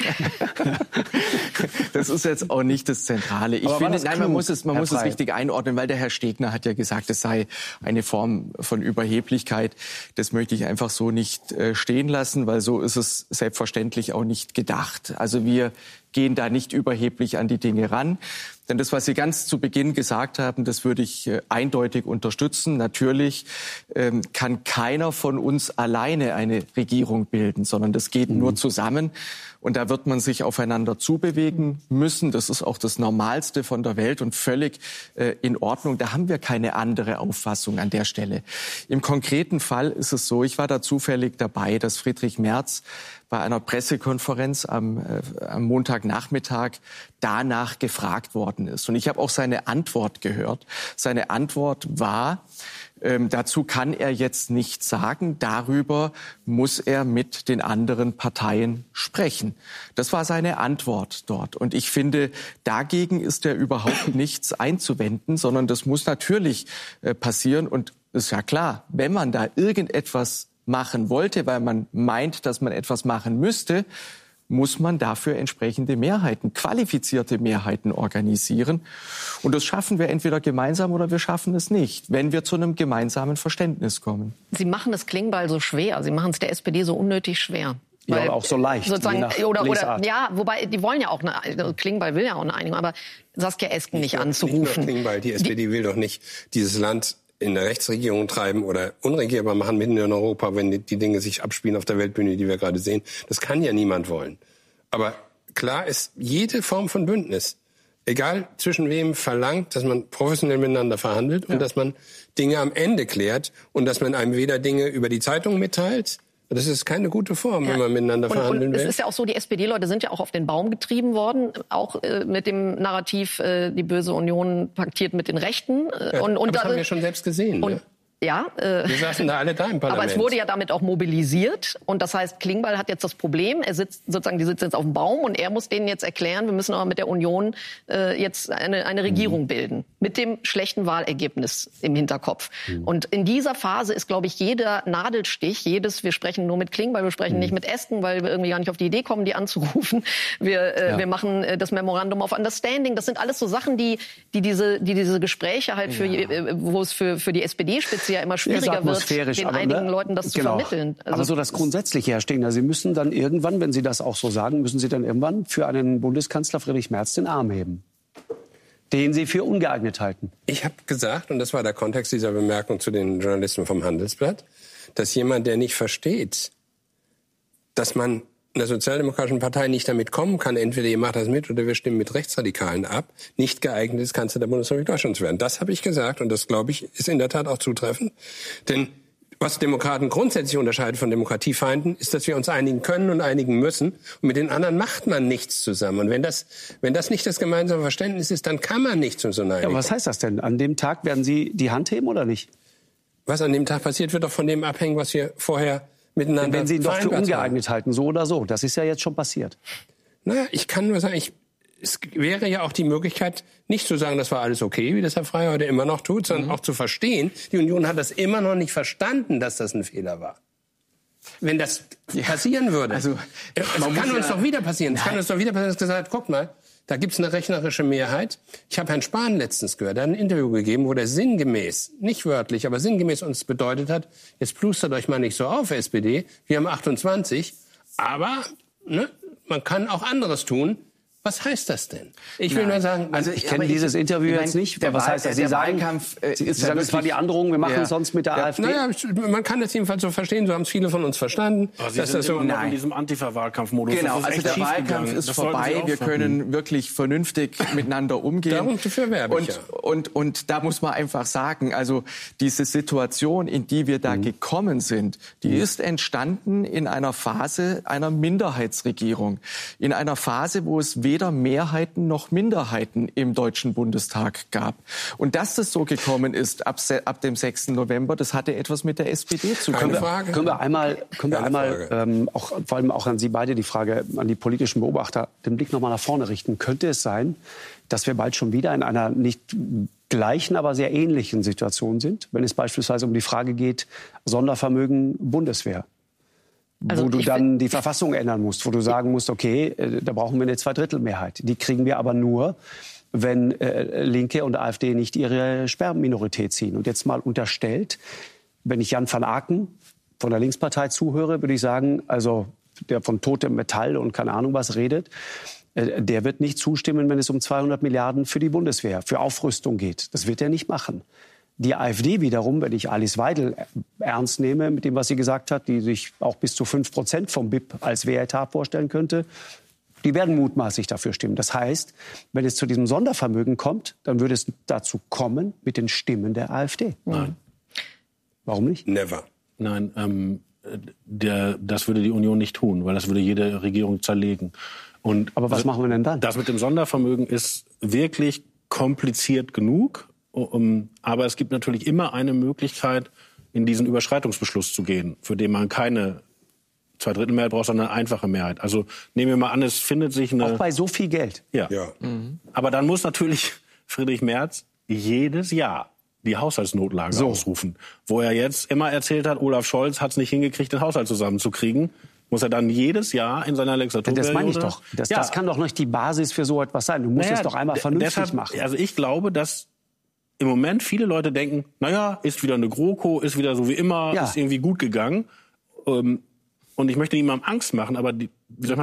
Das ist jetzt auch nicht das Zentrale. Ich finde, man muss es richtig einordnen, weil der Herr Stegner hat ja gesagt, es sei eine Form von Überheblichkeit. Das möchte ich einfach so nicht stehen lassen, weil so ist es selbstverständlich auch nicht gedacht. Also wir gehen da nicht überheblich an die Dinge ran. Denn das, was Sie ganz zu Beginn gesagt haben, das würde ich eindeutig unterstützen. Natürlich kann keiner von uns alleine eine Regierung bilden, sondern das geht nur zusammen. Und da wird man sich aufeinander zubewegen müssen. Das ist auch das Normalste von der Welt und völlig in Ordnung. Da haben wir keine andere Auffassung an der Stelle. Im konkreten Fall ist es so, ich war da zufällig dabei, dass Friedrich Merz bei einer Pressekonferenz am Montagnachmittag danach gefragt worden ist. Und ich habe auch seine Antwort gehört. Seine Antwort war, dazu kann er jetzt nichts sagen, darüber muss er mit den anderen Parteien sprechen. Das war seine Antwort dort. Und ich finde, dagegen ist ja überhaupt nichts einzuwenden, sondern das muss natürlich passieren. Und es ist ja klar, wenn man da irgendetwas machen wollte, weil man meint, dass man etwas machen müsste, muss man dafür entsprechende Mehrheiten, qualifizierte Mehrheiten organisieren. Und das schaffen wir entweder gemeinsam oder wir schaffen es nicht, wenn wir zu einem gemeinsamen Verständnis kommen. Sie machen es Klingbeil so schwer. Sie machen es der SPD so unnötig schwer. Ja, aber auch so leicht. Sozusagen, oder ja, wobei die wollen ja auch Klingbeil will ja auch eine Einigung, aber Saskia Esken nicht anzurufen. Nicht nur Klingbeil, die SPD will doch nicht dieses Land in der Rechtsregierung treiben oder unregierbar machen mitten in Europa, wenn die Dinge sich abspielen auf der Weltbühne, die wir gerade sehen. Das kann ja niemand wollen. Aber klar ist, jede Form von Bündnis, egal zwischen wem, verlangt, dass man professionell miteinander verhandelt und dass man Dinge am Ende klärt und dass man einem weder Dinge über die Zeitung mitteilt. Das ist keine gute Form, wenn man miteinander verhandeln will. Es ist ja auch so, die SPD-Leute sind ja auch auf den Baum getrieben worden, auch mit dem Narrativ, die böse Union paktiert mit den Rechten. Und das haben wir schon selbst gesehen. Ja, wir saßen da alle da im Parlament. Aber es wurde ja damit auch mobilisiert. Und das heißt, Klingbeil hat jetzt das Problem. Die sitzen jetzt auf dem Baum und er muss denen jetzt erklären, wir müssen aber mit der Union jetzt eine Regierung bilden. Mit dem schlechten Wahlergebnis im Hinterkopf. Und in dieser Phase ist, glaube ich, jeder Nadelstich, wir sprechen nur mit Klingbeil, wir sprechen nicht mit Esken, weil wir irgendwie gar nicht auf die Idee kommen, die anzurufen. Wir machen das Memorandum of Understanding. Das sind alles so Sachen, die diese Gespräche halt wo es für die SPD-Spitze ja immer schwieriger wird, den einigen Leuten das zu vermitteln. Also aber so das Grundsätzliche, Herr Stegner, Sie müssen dann irgendwann, wenn Sie das auch so sagen, müssen Sie dann irgendwann für einen Bundeskanzler Friedrich Merz den Arm heben, den Sie für ungeeignet halten. Ich habe gesagt, und das war der Kontext dieser Bemerkung zu den Journalisten vom Handelsblatt, dass jemand, der nicht versteht, dass man in der Sozialdemokratischen Partei nicht damit kommen kann, entweder ihr macht das mit oder wir stimmen mit Rechtsradikalen ab, nicht geeignet ist, Kanzler der Bundesrepublik Deutschland zu werden. Das habe ich gesagt und das, glaube ich, ist in der Tat auch zutreffend. Denn was Demokraten grundsätzlich unterscheidet von Demokratiefeinden, ist, dass wir uns einigen können und einigen müssen. Und mit den anderen macht man nichts zusammen. Und wenn das nicht das gemeinsame Verständnis ist, dann kann man nicht zu so einer Einigung. Ja, was heißt das denn? An dem Tag werden Sie die Hand heben oder nicht? Was an dem Tag passiert, wird doch von dem abhängen, was wir vorher miteinander wenn Sie ihn doch für ungeeignet halten, so oder so. Das ist ja jetzt schon passiert. Naja, ich kann nur sagen, es wäre ja auch die Möglichkeit, nicht zu sagen, das war alles okay, wie das Herr Frey heute immer noch tut, sondern auch zu verstehen, die Union hat das immer noch nicht verstanden, dass das ein Fehler war. Wenn das passieren würde, es kann uns doch wieder passieren. Es kann uns doch wieder passieren, dass gesagt, guck mal, da gibt's eine rechnerische Mehrheit. Ich habe Herrn Spahn letztens gehört, er hat ein Interview gegeben, wo der sinngemäß, nicht wörtlich, aber sinngemäß uns bedeutet hat, jetzt plustert euch mal nicht so auf, SPD, wir haben 28, aber man kann auch anderes tun. Was heißt das denn? Ich will nur sagen, ich kenne dieses Interview jetzt nicht. Was heißt das? Sie sagen, es war die Androhung, wir machen es sonst mit der AfD. Naja, man kann das jedenfalls so verstehen, so haben es viele von uns verstanden. Aber Sie sind immer noch in diesem Antifa-Wahlkampfmodus. Genau, also der Wahlkampf ist vorbei, wir können wirklich vernünftig miteinander umgehen. Dafür werbe ich und da muss man einfach sagen, also diese Situation, in die wir da gekommen sind, die ist entstanden in einer Phase einer Minderheitsregierung. In einer Phase, wo es weder Mehrheiten noch Minderheiten im Deutschen Bundestag gab. Und dass das so gekommen ist ab dem 6. November, das hatte etwas mit der SPD zu tun. Können wir einmal auch, vor allem auch an Sie beide die Frage, an die politischen Beobachter, den Blick nochmal nach vorne richten. Könnte es sein, dass wir bald schon wieder in einer nicht gleichen, aber sehr ähnlichen Situation sind, wenn es beispielsweise um die Frage geht, Sondervermögen Bundeswehr? Wo du dann die Verfassung ändern musst, wo du sagen musst, okay, da brauchen wir eine Zweidrittelmehrheit. Die kriegen wir aber nur, wenn Linke und AfD nicht ihre Sperrminorität ziehen. Und jetzt mal unterstellt, wenn ich Jan van Aken von der Linkspartei zuhöre, würde ich sagen, also der von totem Metall und keine Ahnung was redet, der wird nicht zustimmen, wenn es um 200 Milliarden für die Bundeswehr, für Aufrüstung geht. Das wird er nicht machen. Die AfD wiederum, wenn ich Alice Weidel ernst nehme, mit dem, was sie gesagt hat, die sich auch bis zu 5% vom BIP als Wehretat vorstellen könnte, die werden mutmaßlich dafür stimmen. Das heißt, wenn es zu diesem Sondervermögen kommt, dann würde es dazu kommen mit den Stimmen der AfD. Nein. Warum nicht? Never. Nein, das würde die Union nicht tun, weil das würde jede Regierung zerlegen. Aber was machen wir denn dann? Das mit dem Sondervermögen ist wirklich kompliziert genug. Aber es gibt natürlich immer eine Möglichkeit, in diesen Überschreitungsbeschluss zu gehen, für den man keine Zweidrittelmehrheit braucht, sondern eine einfache Mehrheit. Also nehmen wir mal an, es findet sich eine... Auch bei so viel Geld? Ja. Aber dann muss natürlich Friedrich Merz jedes Jahr die Haushaltsnotlage ausrufen. Wo er jetzt immer erzählt hat, Olaf Scholz hat es nicht hingekriegt, den Haushalt zusammenzukriegen, muss er dann jedes Jahr in seiner Legislaturperiode... Das meine ich doch. Das kann doch nicht die Basis für so etwas sein. Du musst es doch einmal vernünftig machen. Also ich glaube, dass im Moment viele Leute denken, ist wieder eine GroKo, ist wieder so wie immer, ist irgendwie gut gegangen. Und ich möchte niemandem Angst machen, aber die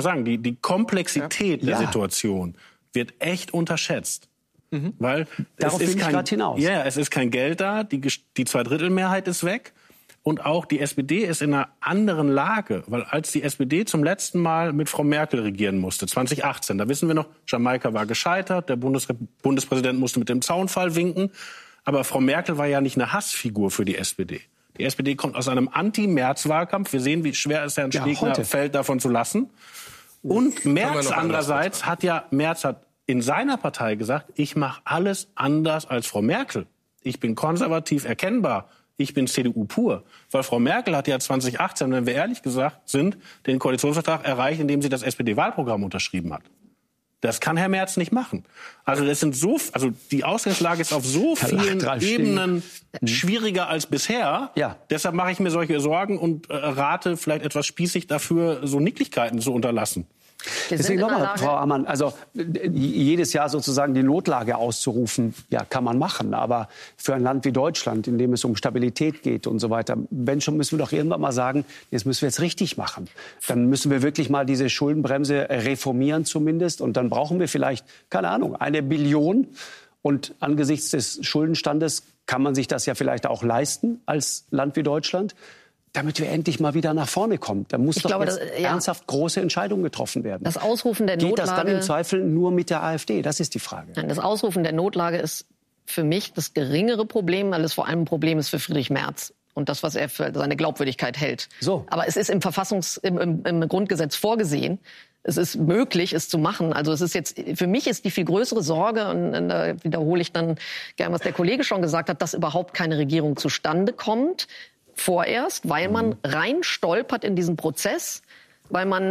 Komplexität der Situation wird echt unterschätzt. Weil darauf will ich gerade hinaus. Ja, es ist kein Geld da, die Zweidrittelmehrheit ist weg. Und auch die SPD ist in einer anderen Lage, weil als die SPD zum letzten Mal mit Frau Merkel regieren musste, 2018, da wissen wir noch, Jamaika war gescheitert, der Bundespräsident musste mit dem Zaunfall winken, aber Frau Merkel war ja nicht eine Hassfigur für die SPD. Die SPD kommt aus einem Anti-Merz-Wahlkampf. Wir sehen, wie schwer es Herrn Stegner fällt, davon zu lassen. Und Merz andererseits hat in seiner Partei gesagt, ich mache alles anders als Frau Merkel. Ich bin konservativ erkennbar. Ich bin CDU pur. Weil Frau Merkel hat ja 2018, wenn wir ehrlich gesagt sind, den Koalitionsvertrag erreicht, indem sie das SPD-Wahlprogramm unterschrieben hat. Das kann Herr Merz nicht machen. Also die Ausgangslage ist auf so vielen Ebenen schwieriger als bisher. Ja. Deshalb mache ich mir solche Sorgen und rate vielleicht etwas spießig dafür, so Nicklichkeiten zu unterlassen. Deswegen nochmal, Frau Ammann, also jedes Jahr sozusagen die Notlage auszurufen, kann man machen. Aber für ein Land wie Deutschland, in dem es um Stabilität geht und so weiter, wenn schon, müssen wir doch irgendwann mal sagen, das müssen wir jetzt richtig machen. Dann müssen wir wirklich mal diese Schuldenbremse reformieren zumindest. Und dann brauchen wir vielleicht, keine Ahnung, 1 Billion. Und angesichts des Schuldenstandes kann man sich das ja vielleicht auch leisten als Land wie Deutschland. Damit wir endlich mal wieder nach vorne kommen. Da muss ernsthaft große Entscheidungen getroffen werden. Das Ausrufen der Notlage... Geht das dann im Zweifel nur mit der AfD? Das ist die Frage. Nein, das Ausrufen der Notlage ist für mich das geringere Problem, weil es vor allem ein Problem ist für Friedrich Merz und das, was er für seine Glaubwürdigkeit hält. So. Aber es ist im Grundgesetz vorgesehen. Es ist möglich, es zu machen. Also es ist jetzt, für mich ist die viel größere Sorge, und da wiederhole ich dann gern, was der Kollege schon gesagt hat, dass überhaupt keine Regierung zustande kommt. Vorerst, weil man rein stolpert in diesen Prozess, weil man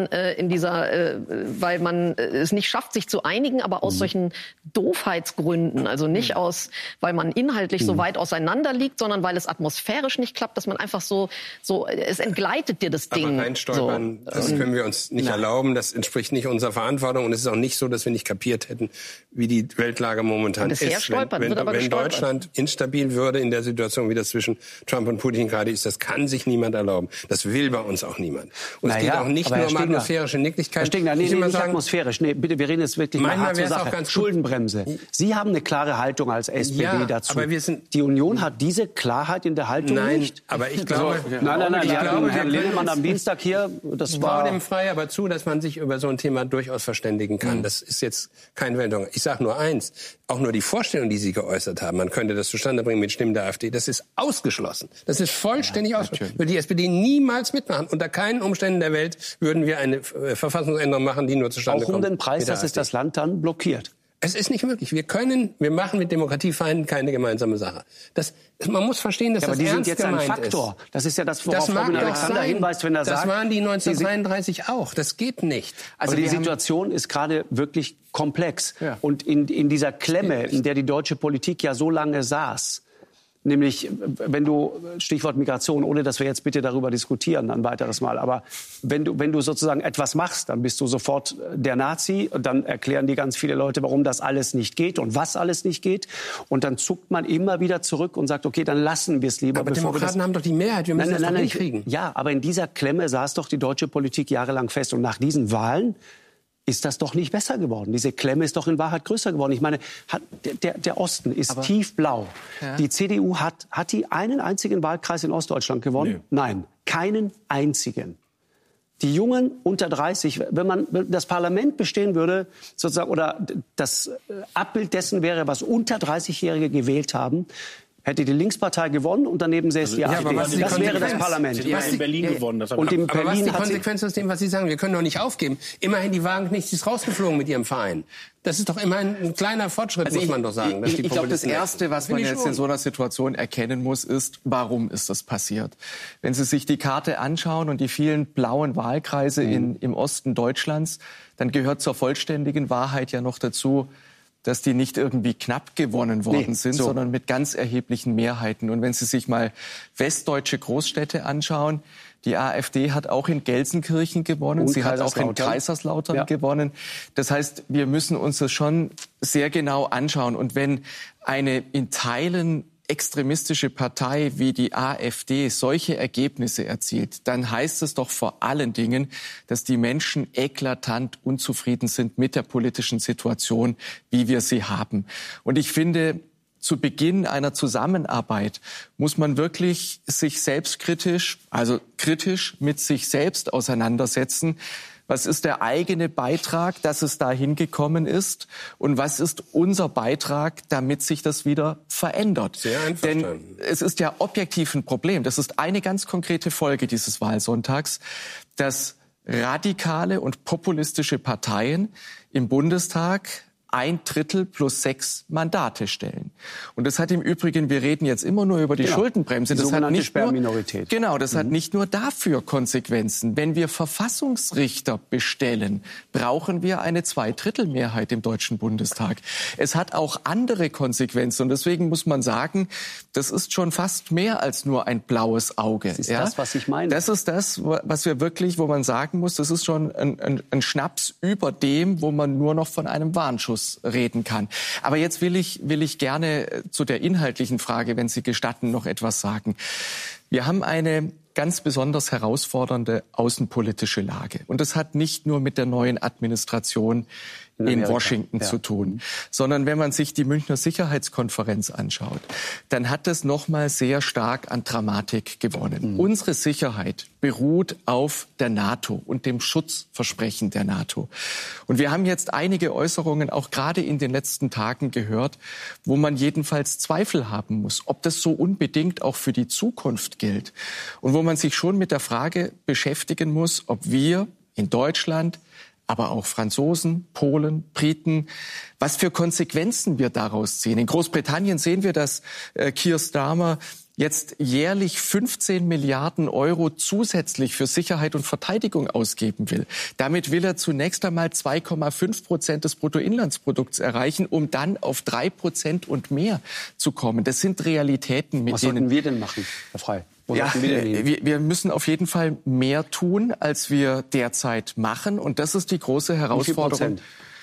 weil man es nicht schafft, sich zu einigen, aber aus solchen Doofheitsgründen, also nicht weil man inhaltlich so weit auseinander liegt, sondern weil es atmosphärisch nicht klappt, dass man einfach es entgleitet dir das Ding. Aber reinstolpern, das können wir uns nicht erlauben, das entspricht nicht unserer Verantwortung und es ist auch nicht so, dass wir nicht kapiert hätten, wie die Weltlage momentan ist. Wenn Deutschland instabil würde in der Situation, wie das zwischen Trump und Putin gerade ist, das kann sich niemand erlauben. Das will bei uns auch niemand. Und es geht auch nicht nur um atmosphärische Nicklichkeit. Herr Stegner, nicht atmosphärisch. Nee, bitte, wir reden jetzt wirklich mal hart zur Sache. Schuldenbremse. Sie haben eine klare Haltung als SPD dazu. Aber die Union hat diese Klarheit in der Haltung nicht. Aber ich glaube... Nein, wir hatten Herrn Linnemann am Dienstag hier. Ich traue dem frei aber zu, dass man sich über so ein Thema durchaus verständigen kann. Das ist jetzt kein Weltuntergang. Ich sage nur eins, auch nur die Vorstellung, die Sie geäußert haben, man könnte das zustande bringen mit Stimmen der AfD, das ist ausgeschlossen. Das ist vollständig ausgeschlossen. Würde die SPD niemals mitmachen. Unter keinen Umständen der Welt würden wir eine Verfassungsänderung machen, die nur zustande kommt. Auch um den Preis, dass es das Land dann blockiert. Es ist nicht möglich. Wir machen mit Demokratiefeinden keine gemeinsame Sache. Man muss verstehen, dass das ernst gemeint ist. Aber die sind jetzt ein Faktor. Das ist ja das, worauf Robin Alexander hinweist, wenn er sagt... Das waren die 1933 auch. Das geht nicht. Also die Situation ist gerade wirklich komplex. Ja. Und in dieser Klemme, in der die deutsche Politik ja so lange saß, nämlich, wenn du, Stichwort Migration, ohne dass wir jetzt bitte darüber diskutieren, ein weiteres Mal, aber wenn du sozusagen etwas machst, dann bist du sofort der Nazi, dann erklären die ganz viele Leute, warum das alles nicht geht und was alles nicht geht. Und dann zuckt man immer wieder zurück und sagt, okay, dann lassen wir es lieber. Aber Demokraten haben doch die Mehrheit, wir müssen das doch hinkriegen. Ja, aber in dieser Klemme saß doch die deutsche Politik jahrelang fest. Und nach diesen Wahlen ist das doch nicht besser geworden. Diese Klemme ist doch in Wahrheit größer geworden. Ich meine, der Osten ist tiefblau. Ja. Die CDU hat die einen einzigen Wahlkreis in Ostdeutschland gewonnen? Nee. Nein, keinen einzigen. Die Jungen unter 30, wenn das Parlament bestehen würde, sozusagen, oder das Abbild dessen wäre, was unter 30-Jährige gewählt haben, Hätte die Linkspartei gewonnen und daneben säße die AfD. Das wäre das Parlament. Sie hat in Berlin gewonnen. Und in Berlin was ist die Konsequenz aus dem, was Sie sagen? Wir können doch nicht aufgeben. Immerhin, die Wagenknecht ist rausgeflogen mit ihrem Verein. Das ist doch immerhin ein kleiner Fortschritt, muss man doch sagen. Ich glaube, das Erste, was man jetzt in so einer Situation erkennen muss, ist, warum ist das passiert? Wenn Sie sich die Karte anschauen und die vielen blauen Wahlkreise im Osten Deutschlands, dann gehört zur vollständigen Wahrheit ja noch dazu, dass die nicht irgendwie knapp gewonnen worden sind, sondern mit ganz erheblichen Mehrheiten. Und wenn Sie sich mal westdeutsche Großstädte anschauen, die AfD hat auch in Gelsenkirchen gewonnen, sie hat auch in Kaiserslautern gewonnen. Das heißt, wir müssen uns das schon sehr genau anschauen. Und wenn eine in Teilen extremistische Partei wie die AfD solche Ergebnisse erzielt, dann heißt es doch vor allen Dingen, dass die Menschen eklatant unzufrieden sind mit der politischen Situation, wie wir sie haben. Und ich finde, zu Beginn einer Zusammenarbeit muss man wirklich sich selbstkritisch, also kritisch mit sich selbst auseinandersetzen. Was ist der eigene Beitrag, dass es dahin gekommen ist? Und was ist unser Beitrag, damit sich das wieder verändert? Sehr einverstanden. Denn es ist ja objektiv ein Problem. Das ist eine ganz konkrete Folge dieses Wahlsonntags, dass radikale und populistische Parteien im Bundestag 1/3 plus 6 Mandate stellen. Und das hat im Übrigen, wir reden jetzt immer nur über die Schuldenbremse. Die sogenannte Sperrminorität. Genau, das hat nicht nur dafür Konsequenzen. Wenn wir Verfassungsrichter bestellen, brauchen wir eine 2/3-Mehrheit im Deutschen Bundestag. Es hat auch andere Konsequenzen. Und deswegen muss man sagen, das ist schon fast mehr als nur ein blaues Auge. Das ist das, was ich meine. Das ist das, was wir wirklich, wo man sagen muss, das ist schon ein Schnaps über dem, wo man nur noch von einem Warnschuss reden kann. Aber jetzt will ich gerne zu der inhaltlichen Frage, wenn Sie gestatten, noch etwas sagen. Wir haben eine ganz besonders herausfordernde außenpolitische Lage. Und das hat nicht nur mit der neuen Administration in Washington zu tun, sondern wenn man sich die Münchner Sicherheitskonferenz anschaut, dann hat das nochmal sehr stark an Dramatik gewonnen. Unsere Sicherheit beruht auf der NATO und dem Schutzversprechen der NATO. Und wir haben jetzt einige Äußerungen auch gerade in den letzten Tagen gehört, wo man jedenfalls Zweifel haben muss, ob das so unbedingt auch für die Zukunft gilt. Und wo man sich schon mit der Frage beschäftigen muss, ob wir in Deutschland, aber auch Franzosen, Polen, Briten, was für Konsequenzen wir daraus ziehen. In Großbritannien sehen wir, dass Keir Starmer jetzt jährlich 15 Milliarden Euro zusätzlich für Sicherheit und Verteidigung ausgeben will. Damit will er zunächst einmal 2,5% des Bruttoinlandsprodukts erreichen, um dann auf 3% und mehr zu kommen. Das sind Realitäten, mit denen... Was sollten wir denn machen, Herr Frey? Ja, wir müssen auf jeden Fall mehr tun, als wir derzeit machen. Und das ist die große Herausforderung.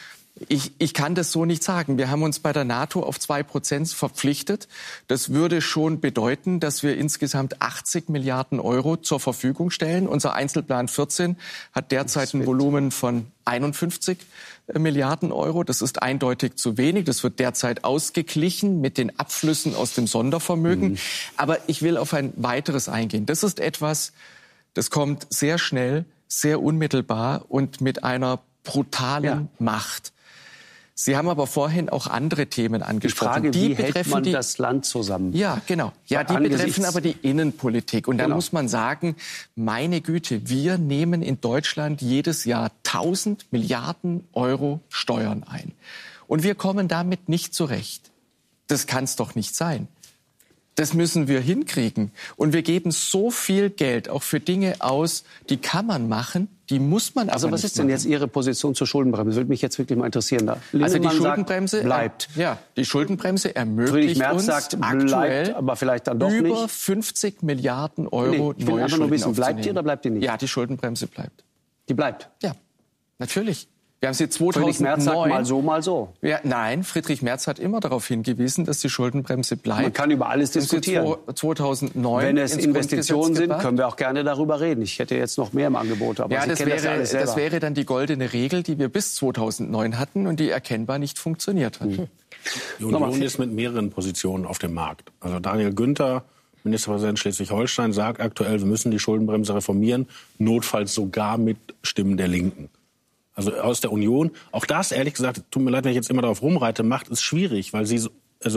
Ich kann das so nicht sagen. Wir haben uns bei der NATO auf 2% verpflichtet. Das würde schon bedeuten, dass wir insgesamt 80 Milliarden Euro zur Verfügung stellen. Unser Einzelplan 14 hat derzeit ein Volumen von 51 Milliarden Euro. Das ist eindeutig zu wenig. Das wird derzeit ausgeglichen mit den Abflüssen aus dem Sondervermögen. Aber ich will auf ein weiteres eingehen. Das ist etwas, das kommt sehr schnell, sehr unmittelbar und mit einer brutalen Macht. Sie haben aber vorhin auch andere Themen angesprochen. Die Frage, wie hält man das Land zusammen? Ja, genau. Ja, die betreffen aber die Innenpolitik. Und da muss man sagen, meine Güte, wir nehmen in Deutschland jedes Jahr 1000 Milliarden Euro Steuern ein. Und wir kommen damit nicht zurecht. Das kann es doch nicht sein. Das müssen wir hinkriegen. Und wir geben so viel Geld auch für Dinge aus, die kann man machen, die muss man aber Also was nicht ist denn machen. jetzt Ihre Position zur Schuldenbremse? Das würde mich jetzt wirklich mal interessieren. Also die Schuldenbremse bleibt. Ja, die Schuldenbremse ermöglicht Friedrich Merz uns sagt, aktuell bleibt, aber vielleicht dann doch über nicht. 50 Milliarden Euro Ich will neue einfach nur Schulden wissen, bleibt die aufzunehmen. oder bleibt die nicht? Ja, die Schuldenbremse bleibt. Die bleibt. Ja, natürlich. Wir haben sie Friedrich 2009... Merz sagt mal so, mal so. Ja, nein, Friedrich Merz hat immer darauf hingewiesen, dass die Schuldenbremse bleibt. Man kann über alles diskutieren. 2009 Wenn es ins Investitionen Grundgesetz sind, gebracht. können wir auch gerne darüber reden. Ich hätte jetzt noch mehr im Angebot, aber Ja, Sie das kennen das ja alles selber. wäre dann die goldene Regel, die wir bis 2009 hatten und die erkennbar nicht funktioniert hat. Die Union ist mit mehreren Positionen auf dem Markt. Also Daniel Günther, Ministerpräsident Schleswig-Holstein, sagt aktuell, wir müssen die Schuldenbremse reformieren, notfalls sogar mit Stimmen der Linken. Also aus der Union. Auch das, ehrlich gesagt, tut mir leid, wenn ich jetzt immer darauf rumreite, macht es schwierig, weil sie, also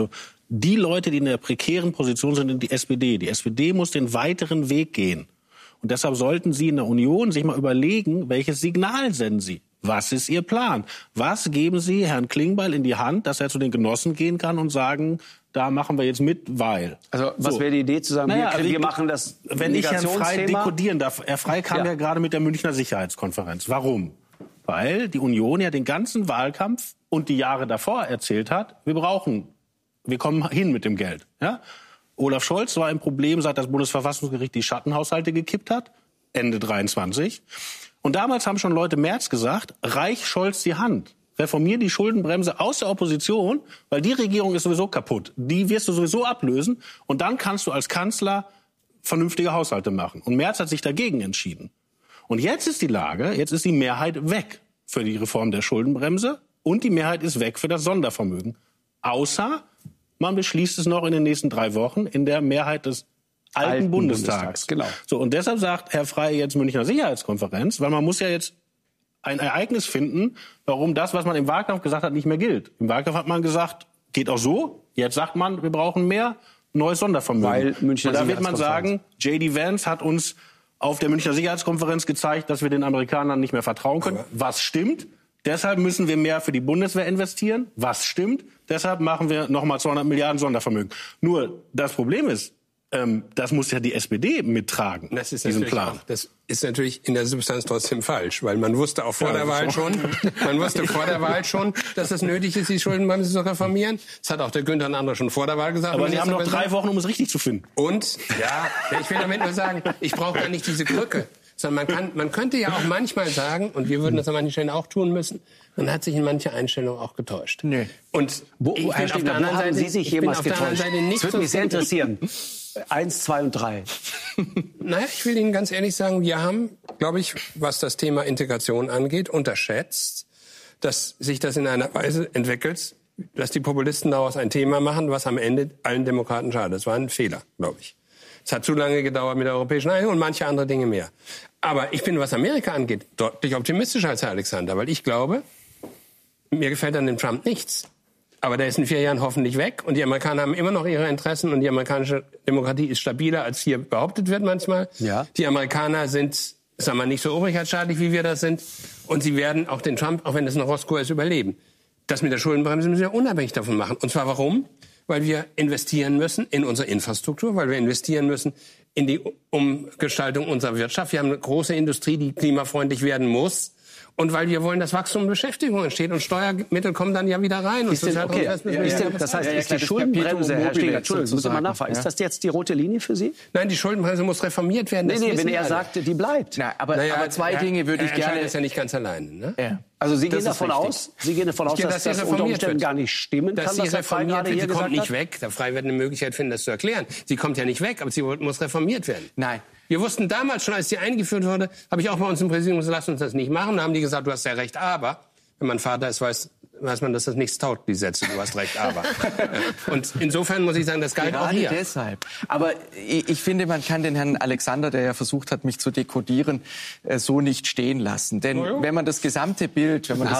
die Leute, die in der prekären Position sind, sind die SPD. Die SPD muss den weiteren Weg gehen. Und deshalb sollten Sie in der Union sich mal überlegen, welches Signal senden Sie? Was ist Ihr Plan? Was geben Sie Herrn Klingbeil in die Hand, dass er zu den Genossen gehen kann und sagen, da machen wir jetzt mit, weil. Also was wäre die Idee zu sagen, wir machen das wenn ich Herrn Frey dekodieren darf. Herr Frey kam ja gerade mit der Münchner Sicherheitskonferenz. Warum? Weil die Union ja den ganzen Wahlkampf und die Jahre davor erzählt hat, wir kommen hin mit dem Geld. Ja? Olaf Scholz war ein Problem, seit das Bundesverfassungsgericht die Schattenhaushalte gekippt hat, Ende 23. Und damals haben schon Leute Merz gesagt, reich Scholz die Hand. Reformier die Schuldenbremse aus der Opposition, weil die Regierung ist sowieso kaputt. Die wirst du sowieso ablösen und dann kannst du als Kanzler vernünftige Haushalte machen. Und Merz hat sich dagegen entschieden. Und jetzt ist die Mehrheit weg für die Reform der Schuldenbremse und die Mehrheit ist weg für das Sondervermögen. Außer man beschließt es noch in den nächsten 3 Wochen in der Mehrheit des alten Bundestags. Genau. So, und deshalb sagt Herr Frey jetzt Münchner Sicherheitskonferenz, weil man muss ja jetzt ein Ereignis finden, warum das, was man im Wahlkampf gesagt hat, nicht mehr gilt. Im Wahlkampf hat man gesagt, geht auch so. Jetzt sagt man, wir brauchen mehr neues Sondervermögen. Weil Münchner und da wird man sagen, J.D. Vance hat uns auf der Münchner Sicherheitskonferenz gezeigt, dass wir den Amerikanern nicht mehr vertrauen können. Was stimmt? Deshalb müssen wir mehr für die Bundeswehr investieren. Was stimmt? Deshalb machen wir nochmal 200 Milliarden Sondervermögen. Nur das Problem ist, das muss ja die SPD mittragen, diesen Plan. Das ist natürlich in der Substanz trotzdem falsch, weil man wusste auch vor der Wahl schon, dass es nötig ist, die Schuldenbremse zu reformieren. Das hat auch der Günther Anderer schon vor der Wahl gesagt. Aber Sie haben noch 3 Wochen, um es richtig zu finden. Und, ich will damit nur sagen, ich brauche gar nicht diese Krücke. Sondern man könnte ja auch manchmal sagen, und wir würden das an manchen Stellen auch tun müssen, man hat sich in mancher Einstellung auch getäuscht. Nö. Und wo haben Sie sich jemals getäuscht? Das würde mich sehr interessieren. 1, 2 und 3. Naja, ich will Ihnen ganz ehrlich sagen, wir haben, glaube ich, was das Thema Integration angeht, unterschätzt, dass sich das in einer Weise entwickelt, dass die Populisten daraus ein Thema machen, was am Ende allen Demokraten schadet. Das war ein Fehler, glaube ich. Es hat zu lange gedauert mit der Europäischen Einigung und manche andere Dinge mehr. Aber ich bin, was Amerika angeht, deutlich optimistischer als Herr Alexander, weil ich glaube, mir gefällt an dem Trump nichts. Aber der ist in 4 Jahren hoffentlich weg und die Amerikaner haben immer noch ihre Interessen und die amerikanische Demokratie ist stabiler, als hier behauptet wird manchmal. Ja. Die Amerikaner sind, sagen wir, nicht so obrigkeitsstaatlich, wie wir das sind. Und sie werden auch den Trump, auch wenn es ein Roscoe ist, überleben. Das mit der Schuldenbremse müssen wir unabhängig davon machen. Und zwar warum? Weil wir investieren müssen in unsere Infrastruktur, weil wir investieren müssen in die Umgestaltung unserer Wirtschaft. Wir haben eine große Industrie, die klimafreundlich werden muss. Und weil wir wollen, dass Wachstum und Beschäftigung entsteht und Steuermittel kommen dann ja wieder rein. Das heißt, ist die Schuldenbremse, Herr Steger, Entschuldigung, muss ich mal nachfragen. Ist das jetzt die rote Linie für Sie? Nein, die Schuldenbremse muss reformiert werden. Nee, wenn er sagt, die bleibt. Aber 2 Dinge würde ich gerne... Er ist ja nicht ganz alleine. Ne? Ja. Also Sie gehen davon aus, dass das unter Umständen gar nicht stimmen kann, was Herr Frey gerade hier gesagt hat? Sie kommt nicht weg. Der Frey wird eine Möglichkeit finden, das zu erklären. Sie kommt ja nicht weg, aber sie muss reformiert werden. Nein. Wir wussten damals schon, als sie eingeführt wurde, habe ich auch bei uns im Präsidium gesagt, lass uns das nicht machen. Da haben die gesagt, du hast ja recht, aber wenn man Vater ist, weiß man, dass das nichts taugt, die Sätze, du hast recht, aber. Und insofern muss ich sagen, das galt auch hier. Deshalb. Aber ich finde, man kann den Herrn Alexander, der ja versucht hat, mich zu dekodieren, so nicht stehen lassen. Denn wenn man das gesamte Bild, wenn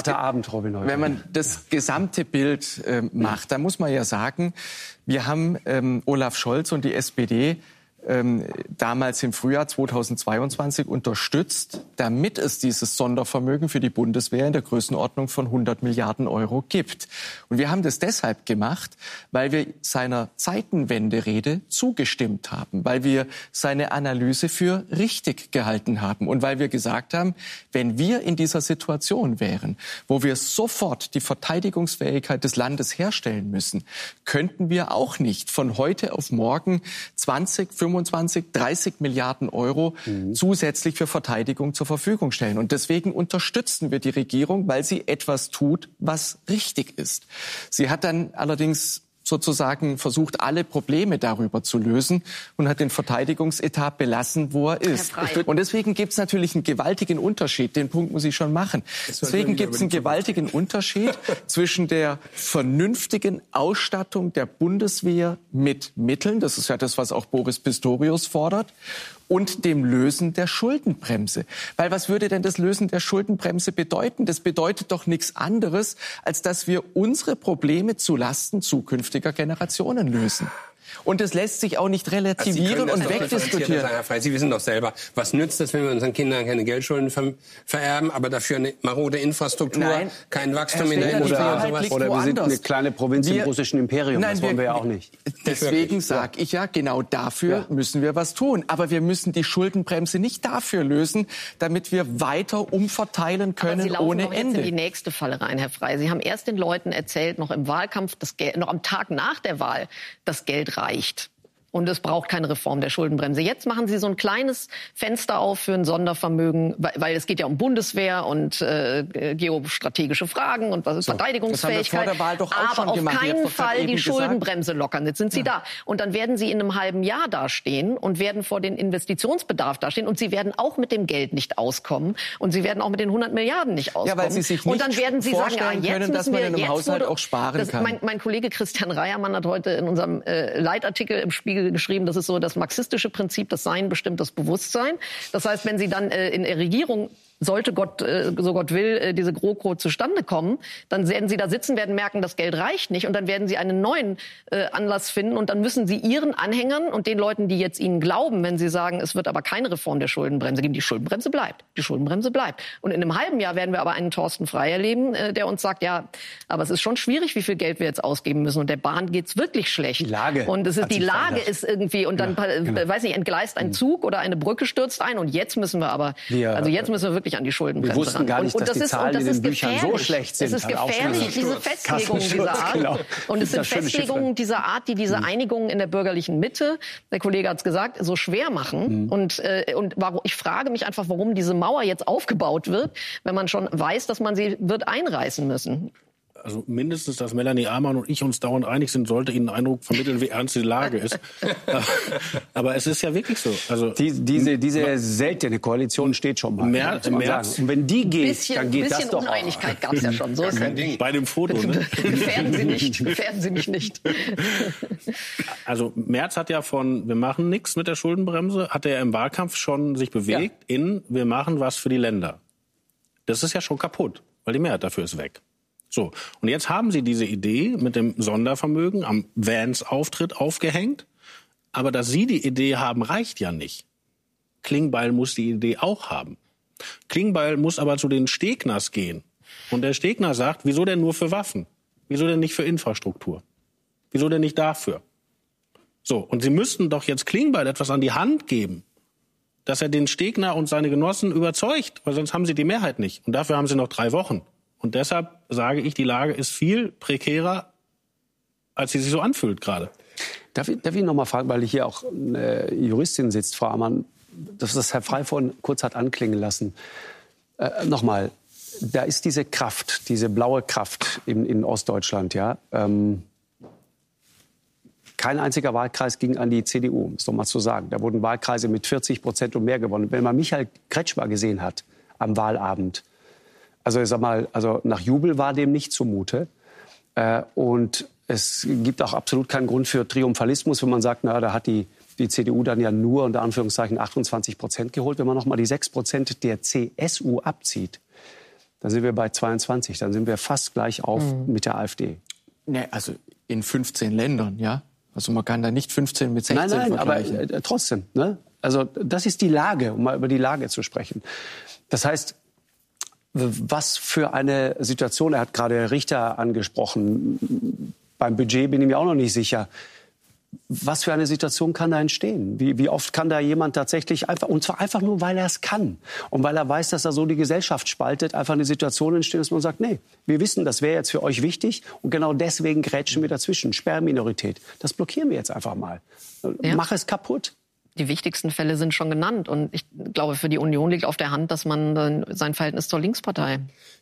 man das gesamte Bild macht, dann muss man ja sagen, wir haben Olaf Scholz und die SPD damals im Frühjahr 2022 unterstützt, damit es dieses Sondervermögen für die Bundeswehr in der Größenordnung von 100 Milliarden Euro gibt. Und wir haben das deshalb gemacht, weil wir seiner Zeitenwende-Rede zugestimmt haben, weil wir seine Analyse für richtig gehalten haben und weil wir gesagt haben, wenn wir in dieser Situation wären, wo wir sofort die Verteidigungsfähigkeit des Landes herstellen müssen, könnten wir auch nicht von heute auf morgen 25, 30 Milliarden Euro zusätzlich für Verteidigung zur Verfügung stellen. Und deswegen unterstützen wir die Regierung, weil sie etwas tut, was richtig ist. Sie hat dann allerdings sozusagen versucht, alle Probleme darüber zu lösen und hat den Verteidigungsetat belassen, wo er ist. Und deswegen gibt es natürlich einen gewaltigen Unterschied. Den Punkt muss ich schon machen. Deswegen gibt es einen gewaltigen Unterschied zwischen der vernünftigen Ausstattung der Bundeswehr mit Mitteln, das ist ja das, was auch Boris Pistorius fordert, und dem Lösen der Schuldenbremse. Weil was würde denn das Lösen der Schuldenbremse bedeuten? Das bedeutet doch nichts anderes, als dass wir unsere Probleme zulasten zukünftiger Generationen lösen. Und das lässt sich auch nicht relativieren und wegdiskutieren. Herr Frey, Sie wissen doch selber, was nützt es, wenn wir unseren Kindern keine Geldschulden vererben, aber dafür eine marode Infrastruktur, kein Wachstum in der Industrie und sowas? Oder wir sind eine kleine Provinz im russischen Imperium, das wollen wir ja auch nicht. Deswegen sage ich ja, genau dafür müssen wir was tun. Aber wir müssen die Schuldenbremse nicht dafür lösen, damit wir weiter umverteilen können ohne Ende. Aber Sie laufen jetzt in die nächste Falle rein, Herr Frey. Sie haben erst den Leuten erzählt, noch im Wahlkampf, noch am Tag nach der Wahl, das Geld reicht. Und es braucht keine Reform der Schuldenbremse. Jetzt machen Sie so ein kleines Fenster auf für ein Sondervermögen, weil es geht ja um Bundeswehr und geostrategische Fragen und Verteidigungsfähigkeit. Das haben wir vor der Wahl doch auch schon aber gemacht. auf keinen Fall die Schuldenbremse lockern. Jetzt sind Sie da. Und dann werden Sie in einem halben Jahr dastehen und werden vor den Investitionsbedarf dastehen. Und Sie werden auch mit dem Geld nicht auskommen. Und Sie werden auch mit den 100 Milliarden nicht auskommen. Ja, weil Sie sich nicht und dann werden Sie sagen, vorstellen können, dass man in einem Haushalt auch sparen kann. Mein Kollege Christian Reiermann hat heute in unserem Leitartikel im Spiegel geschrieben, das ist so das marxistische Prinzip, das Sein bestimmt das Bewusstsein. Das heißt, wenn Sie dann in der Regierung, sollte Gott, so Gott will, diese GroKo zustande kommen, dann werden Sie da sitzen, werden merken, das Geld reicht nicht und dann werden Sie einen neuen Anlass finden und dann müssen Sie Ihren Anhängern und den Leuten, die jetzt Ihnen glauben, wenn Sie sagen, es wird aber keine Reform der Schuldenbremse geben, die Schuldenbremse bleibt. Die Schuldenbremse bleibt. Und in einem halben Jahr werden wir aber einen Thorsten Frey erleben, der uns sagt, ja, aber es ist schon schwierig, wie viel Geld wir jetzt ausgeben müssen und der Bahn geht's wirklich schlecht. Die Lage. Und die Lage ist irgendwie und dann, weiß nicht, entgleist ein Zug oder eine Brücke stürzt ein und jetzt müssen wir aber, jetzt müssen wir wirklich an die Schuldenbremse ran. Wir wussten gar nicht, dass die Zahlen in den Büchern so schlecht sind. Es ist gefährlich, diese Festlegungen dieser Art. Genau. Und es sind Festlegungen dieser Art, die diese Einigungen in der bürgerlichen Mitte, der Kollege hat es gesagt, so schwer machen. Und ich frage mich einfach, warum diese Mauer jetzt aufgebaut wird, wenn man schon weiß, dass man sie wird einreißen müssen. Also mindestens, dass Melanie Amann und ich uns dauernd einig sind, sollte Ihnen einen Eindruck vermitteln, wie ernst die Lage ist. Aber es ist ja wirklich so. Also diese seltene Koalition steht schon mal. März. Und wenn die geht, dann geht das doch. Ein bisschen Uneinigkeit gab es ja schon. So ist es. Bei dem Foto, ne? Gefährden Sie mich nicht. Also Merz hat ja wir machen nichts mit der Schuldenbremse, hat er im Wahlkampf schon sich bewegt wir machen was für die Länder. Das ist ja schon kaputt, weil die Mehrheit dafür ist weg. So, und jetzt haben Sie diese Idee mit dem Sondervermögen am Vance-Auftritt aufgehängt. Aber dass Sie die Idee haben, reicht ja nicht. Klingbeil muss die Idee auch haben. Klingbeil muss aber zu den Stegners gehen. Und der Stegner sagt, wieso denn nur für Waffen? Wieso denn nicht für Infrastruktur? Wieso denn nicht dafür? So, und Sie müssten doch jetzt Klingbeil etwas an die Hand geben, dass er den Stegner und seine Genossen überzeugt, weil sonst haben Sie die Mehrheit nicht. Und dafür haben Sie noch 3 Wochen. Und deshalb sage ich, die Lage ist viel prekärer, als sie sich so anfühlt gerade. Darf ich noch mal fragen, weil hier auch eine Juristin sitzt, Frau Amann, das Herr Frey vorhin kurz hat anklingen lassen. Nochmal, da ist diese Kraft, diese blaue Kraft in Ostdeutschland, ja. Kein einziger Wahlkreis ging an die CDU, um es noch mal zu sagen. Da wurden Wahlkreise mit 40% und mehr gewonnen. Wenn man Michael Kretschmer gesehen hat am Wahlabend, also ich sag mal, nach Jubel war dem nicht zumute. Und es gibt auch absolut keinen Grund für Triumphalismus, wenn man sagt, na, da hat die CDU dann ja nur unter Anführungszeichen 28% geholt. Wenn man noch mal die 6% der CSU abzieht, dann sind wir bei 22. Dann sind wir fast gleich auf mit der AfD. Ne, also in 15 Ländern, ja. Also man kann da nicht 15 mit 16 vergleichen. Nein, aber trotzdem. Ne? Also das ist die Lage, um mal über die Lage zu sprechen. Das heißt, was für eine Situation, er hat gerade Richter angesprochen, beim Budget bin ich mir auch noch nicht sicher. Was für eine Situation kann da entstehen? Wie oft kann da jemand tatsächlich einfach, und zwar einfach nur, weil er es kann und weil er weiß, dass er so die Gesellschaft spaltet, einfach eine Situation entsteht, dass man sagt, nee, wir wissen, das wäre jetzt für euch wichtig und genau deswegen grätschen wir dazwischen. Sperrminorität, das blockieren wir jetzt einfach mal. Ja. Mach es kaputt. Die wichtigsten Fälle sind schon genannt. Und ich glaube, für die Union liegt auf der Hand, dass man sein Verhältnis zur Linkspartei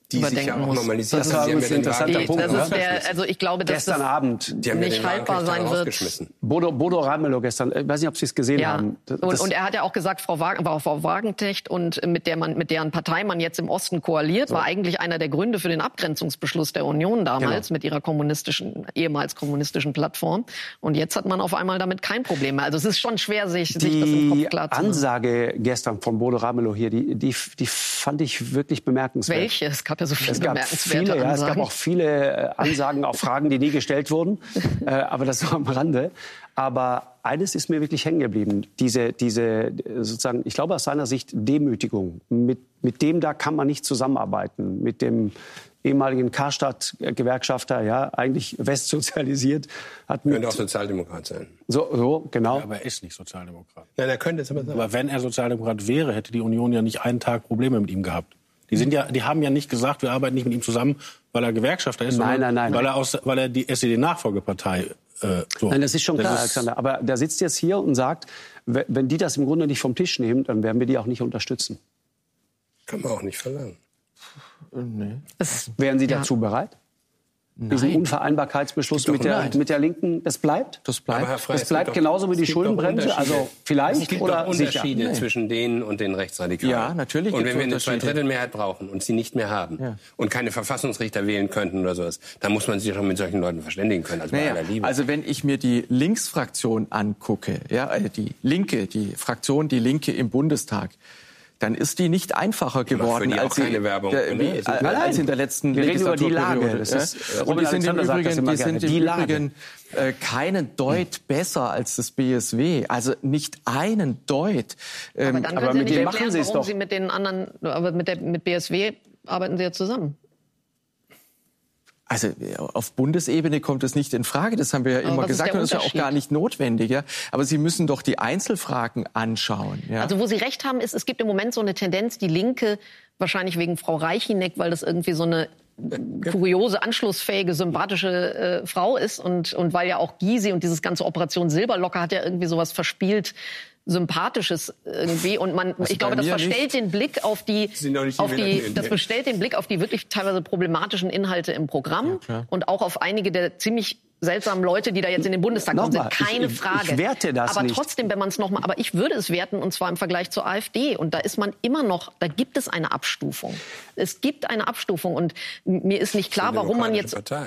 die sich ja auch normalisiert. Das war ein interessanter Punkt. Also ich glaube, dass gestern Abend nicht haltbar sein wird. Bodo Ramelow gestern, ich weiß nicht, ob Sie es gesehen haben. Und er hat ja auch gesagt, Frau Wagenknecht und mit deren Partei man jetzt im Osten koaliert, war eigentlich einer der Gründe für den Abgrenzungsbeschluss der Union damals mit ihrer ehemals kommunistischen Plattform. Und jetzt hat man auf einmal damit kein Problem mehr. Also es ist schon schwer, sich das im Kopf klar zu machen. Die Ansage gestern von Bodo Ramelow hier, die fand ich wirklich bemerkenswert. Welche? Es gab ja so viele bemerkenswerte Ansagen. Es gab auch viele Ansagen auf Fragen, die nie gestellt wurden. Aber das war am Rande. Aber eines ist mir wirklich hängen geblieben. Diese sozusagen, ich glaube aus seiner Sicht Demütigung. Mit dem da kann man nicht zusammenarbeiten. Mit dem ehemaligen Karstadt-Gewerkschafter, ja, eigentlich westsozialisiert. Könnte auch Sozialdemokrat sein. So, genau. Ja, aber er ist nicht Sozialdemokrat. Nein, er könnte es aber sein. Aber wenn er Sozialdemokrat wäre, hätte die Union ja nicht einen Tag Probleme mit ihm gehabt. Die haben ja nicht gesagt, wir arbeiten nicht mit ihm zusammen, weil er Gewerkschafter ist, sondern weil er die SED-Nachfolgepartei Nein, das ist schon klar, Alexander. Aber der sitzt jetzt hier und sagt, wenn die das im Grunde nicht vom Tisch nehmen, dann werden wir die auch nicht unterstützen. Kann man auch nicht verlangen. Nee. Wären Sie dazu bereit? Nein. Diesen Unvereinbarkeitsbeschluss mit der Linken, das bleibt? Das bleibt. Das bleibt genauso wie die Schuldenbremse? Also vielleicht es gibt oder doch Unterschiede zwischen denen und den Rechtsradikalen. Ja, natürlich. Und wenn wir eine Zweidrittelmehrheit brauchen und sie nicht mehr haben und keine Verfassungsrichter wählen könnten oder sowas, dann muss man sich schon mit solchen Leuten verständigen können. Also bei aller Liebe. Also wenn ich mir die Linksfraktion angucke, die Fraktion Die Linke im Bundestag, dann ist die nicht einfacher geworden als in der letzten Legislaturperiode. Die sind im Übrigen keinen Deut besser als das BSW. Also nicht einen Deut. Aber dann können Sie nicht erklären, warum Sie mit den anderen, aber mit BSW arbeiten Sie ja zusammen. Also auf Bundesebene kommt es nicht in Frage, das haben wir ja immer gesagt und das ist ja auch gar nicht notwendig. Ja? Aber Sie müssen doch die Einzelfragen anschauen. Ja? Also wo Sie recht haben, ist, es gibt im Moment so eine Tendenz, die Linke, wahrscheinlich wegen Frau Reichineck, weil das irgendwie so eine kuriose, anschlussfähige, sympathische Frau ist und weil ja auch Gysi und dieses ganze Operation Silberlocke hat ja irgendwie sowas verspielt, Sympathisches irgendwie und ich glaube, das verstellt den Blick auf die wirklich teilweise problematischen Inhalte im Programm und auch auf einige der ziemlich seltsamen Leute, die da jetzt in den Bundestag kommen, sind keine Frage. Ich werte das aber nicht. Trotzdem, wenn man es nochmal, aber ich würde es werten und zwar im Vergleich zur AfD und da ist man immer noch, da gibt es eine Abstufung. Es gibt eine Abstufung und mir ist nicht klar, warum man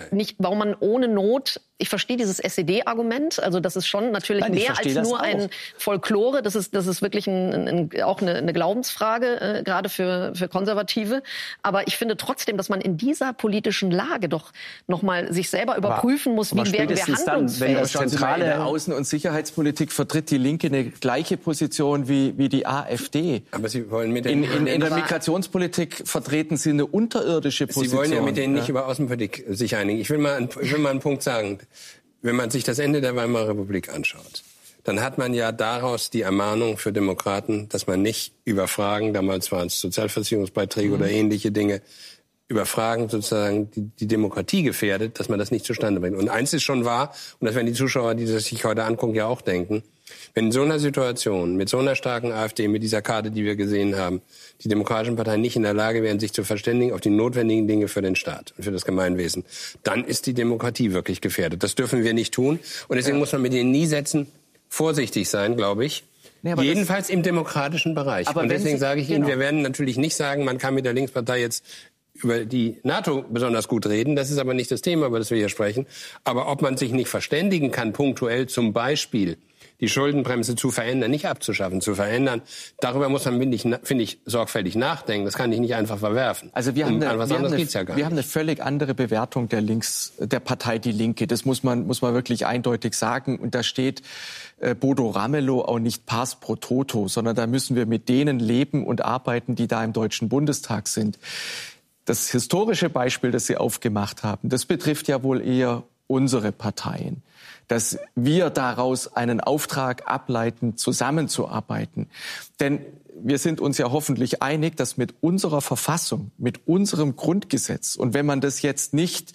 ohne Not, ich verstehe dieses SED-Argument, also das ist schon natürlich mehr als nur ein Folklore, das ist wirklich auch eine Glaubensfrage, gerade für Konservative, aber ich finde trotzdem, dass man in dieser politischen Lage doch nochmal sich selber überprüfen muss, wie werden wir handlungsfähig. Wenn das zentrale in der Außen- und Sicherheitspolitik vertritt die Linke eine gleiche Position wie die AfD. Aber Sie wollen mit in der Migrationspolitik vertreten Sie eine unterirdische Position. Sie wollen ja mit denen nicht über Außenpolitik sich einigen. Ich will mal einen Punkt sagen. Wenn man sich das Ende der Weimarer Republik anschaut, dann hat man ja daraus die Ermahnung für Demokraten, dass man nicht über Fragen, damals waren es Sozialversicherungsbeiträge oder ähnliche Dinge, über Fragen sozusagen die Demokratie gefährdet, dass man das nicht zustande bringt. Und eins ist schon wahr, und das werden die Zuschauer, die das sich heute angucken, ja auch denken, wenn in so einer Situation, mit so einer starken AfD, mit dieser Karte, die wir gesehen haben, die demokratischen Parteien nicht in der Lage wären, sich zu verständigen auf die notwendigen Dinge für den Staat und für das Gemeinwesen, dann ist die Demokratie wirklich gefährdet. Das dürfen wir nicht tun. Und deswegen muss man mit den Nie-Sätzen vorsichtig sein, glaube ich. Nee, jedenfalls im demokratischen Bereich. Und deswegen sage ich Ihnen, wir werden natürlich nicht sagen, man kann mit der Linkspartei jetzt über die NATO besonders gut reden. Das ist aber nicht das Thema, über das wir hier sprechen. Aber ob man sich nicht verständigen kann, punktuell zum Beispiel die Schuldenbremse zu verändern, nicht abzuschaffen, zu verändern, darüber muss man, finde ich, sorgfältig nachdenken. Das kann ich nicht einfach verwerfen. Also wir haben eine völlig andere Bewertung der Partei Die Linke. Das muss man wirklich eindeutig sagen. Und da steht Bodo Ramelow auch nicht pars pro toto, sondern da müssen wir mit denen leben und arbeiten, die da im Deutschen Bundestag sind. Das historische Beispiel, das Sie aufgemacht haben, das betrifft ja wohl eher unsere Parteien, dass wir daraus einen Auftrag ableiten, zusammenzuarbeiten. Denn wir sind uns ja hoffentlich einig, dass mit unserer Verfassung, mit unserem Grundgesetz, und wenn man das jetzt nicht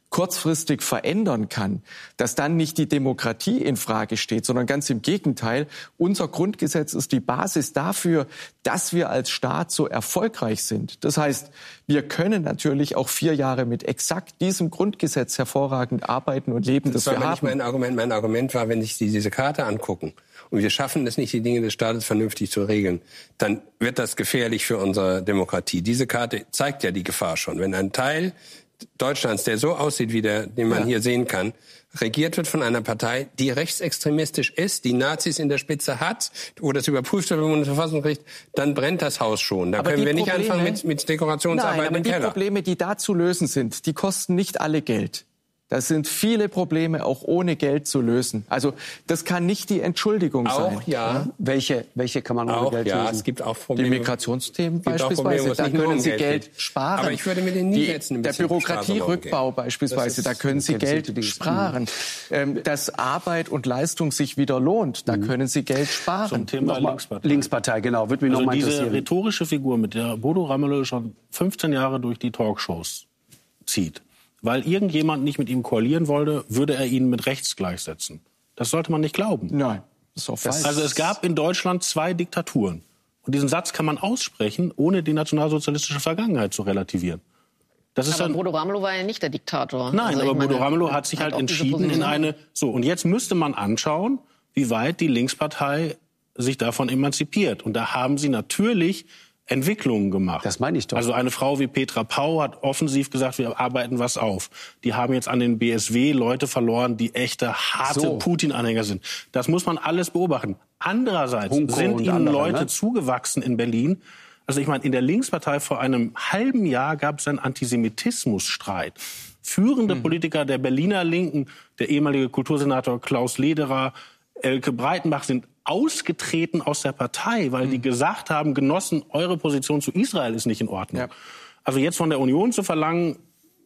kurzfristig verändern kann, dass dann nicht die Demokratie in Frage steht, sondern ganz im Gegenteil. Unser Grundgesetz ist die Basis dafür, dass wir als Staat so erfolgreich sind. Das heißt, wir können natürlich auch 4 Jahre mit exakt diesem Grundgesetz hervorragend arbeiten und leben, das wir haben. Mein Argument war, wenn sich diese Karte angucken und wir schaffen es nicht, die Dinge des Staates vernünftig zu regeln, dann wird das gefährlich für unsere Demokratie. Diese Karte zeigt ja die Gefahr schon. Wenn ein Teil Deutschlands, der so aussieht, wie den man hier sehen kann, regiert wird von einer Partei, die rechtsextremistisch ist, die Nazis in der Spitze hat, wo das überprüft wird beim Bundesverfassungsgericht, dann brennt das Haus schon. Da können wir nicht anfangen mit Dekorationsarbeiten im Keller. Die Probleme, die da zu lösen sind, die kosten nicht alle Geld. Das sind viele Probleme auch ohne Geld zu lösen. Also das kann nicht die Entschuldigung sein. Auch ja. Welche kann man ohne Geld lösen? Ja, es gibt auch Probleme. Die Migrationsthemen beispielsweise, da können Sie Geld sparen. Aber ich würde mir den nie setzen. Der Bürokratierückbau beispielsweise, da können Sie Geld sparen. Dass Arbeit und Leistung sich wieder lohnt, da können Sie Geld sparen. Zum Thema Linkspartei, genau. Würde mich noch mal interessieren. Diese rhetorische Figur, mit der Bodo Ramelow schon 15 Jahre durch die Talkshows zieht, weil irgendjemand nicht mit ihm koalieren wollte, würde er ihn mit rechts gleichsetzen. Das sollte man nicht glauben. Nein, das ist auch falsch. Also es gab in Deutschland 2 Diktaturen. Und diesen Satz kann man aussprechen, ohne die nationalsozialistische Vergangenheit zu relativieren. Das ist aber Bodo Ramelow war ja nicht der Diktator. Nein, aber Bodo Ramelow hat sich halt entschieden in eine... So, und jetzt müsste man anschauen, wie weit die Linkspartei sich davon emanzipiert. Und da haben sie natürlich Entwicklungen gemacht. Das meine ich doch. Also eine Frau wie Petra Pau hat offensiv gesagt, wir arbeiten was auf. Die haben jetzt an den BSW Leute verloren, die echte, harte Putin-Anhänger sind. Das muss man alles beobachten. Andererseits sind ihnen Leute zugewachsen in Berlin. Also ich meine, in der Linkspartei vor einem halben Jahr gab es einen Antisemitismusstreit. Führende Politiker der Berliner Linken, der ehemalige Kultursenator Klaus Lederer, Elke Breitenbach sind ausgetreten aus der Partei, weil die gesagt haben, Genossen, eure Position zu Israel ist nicht in Ordnung. Ja. Also jetzt von der Union zu verlangen,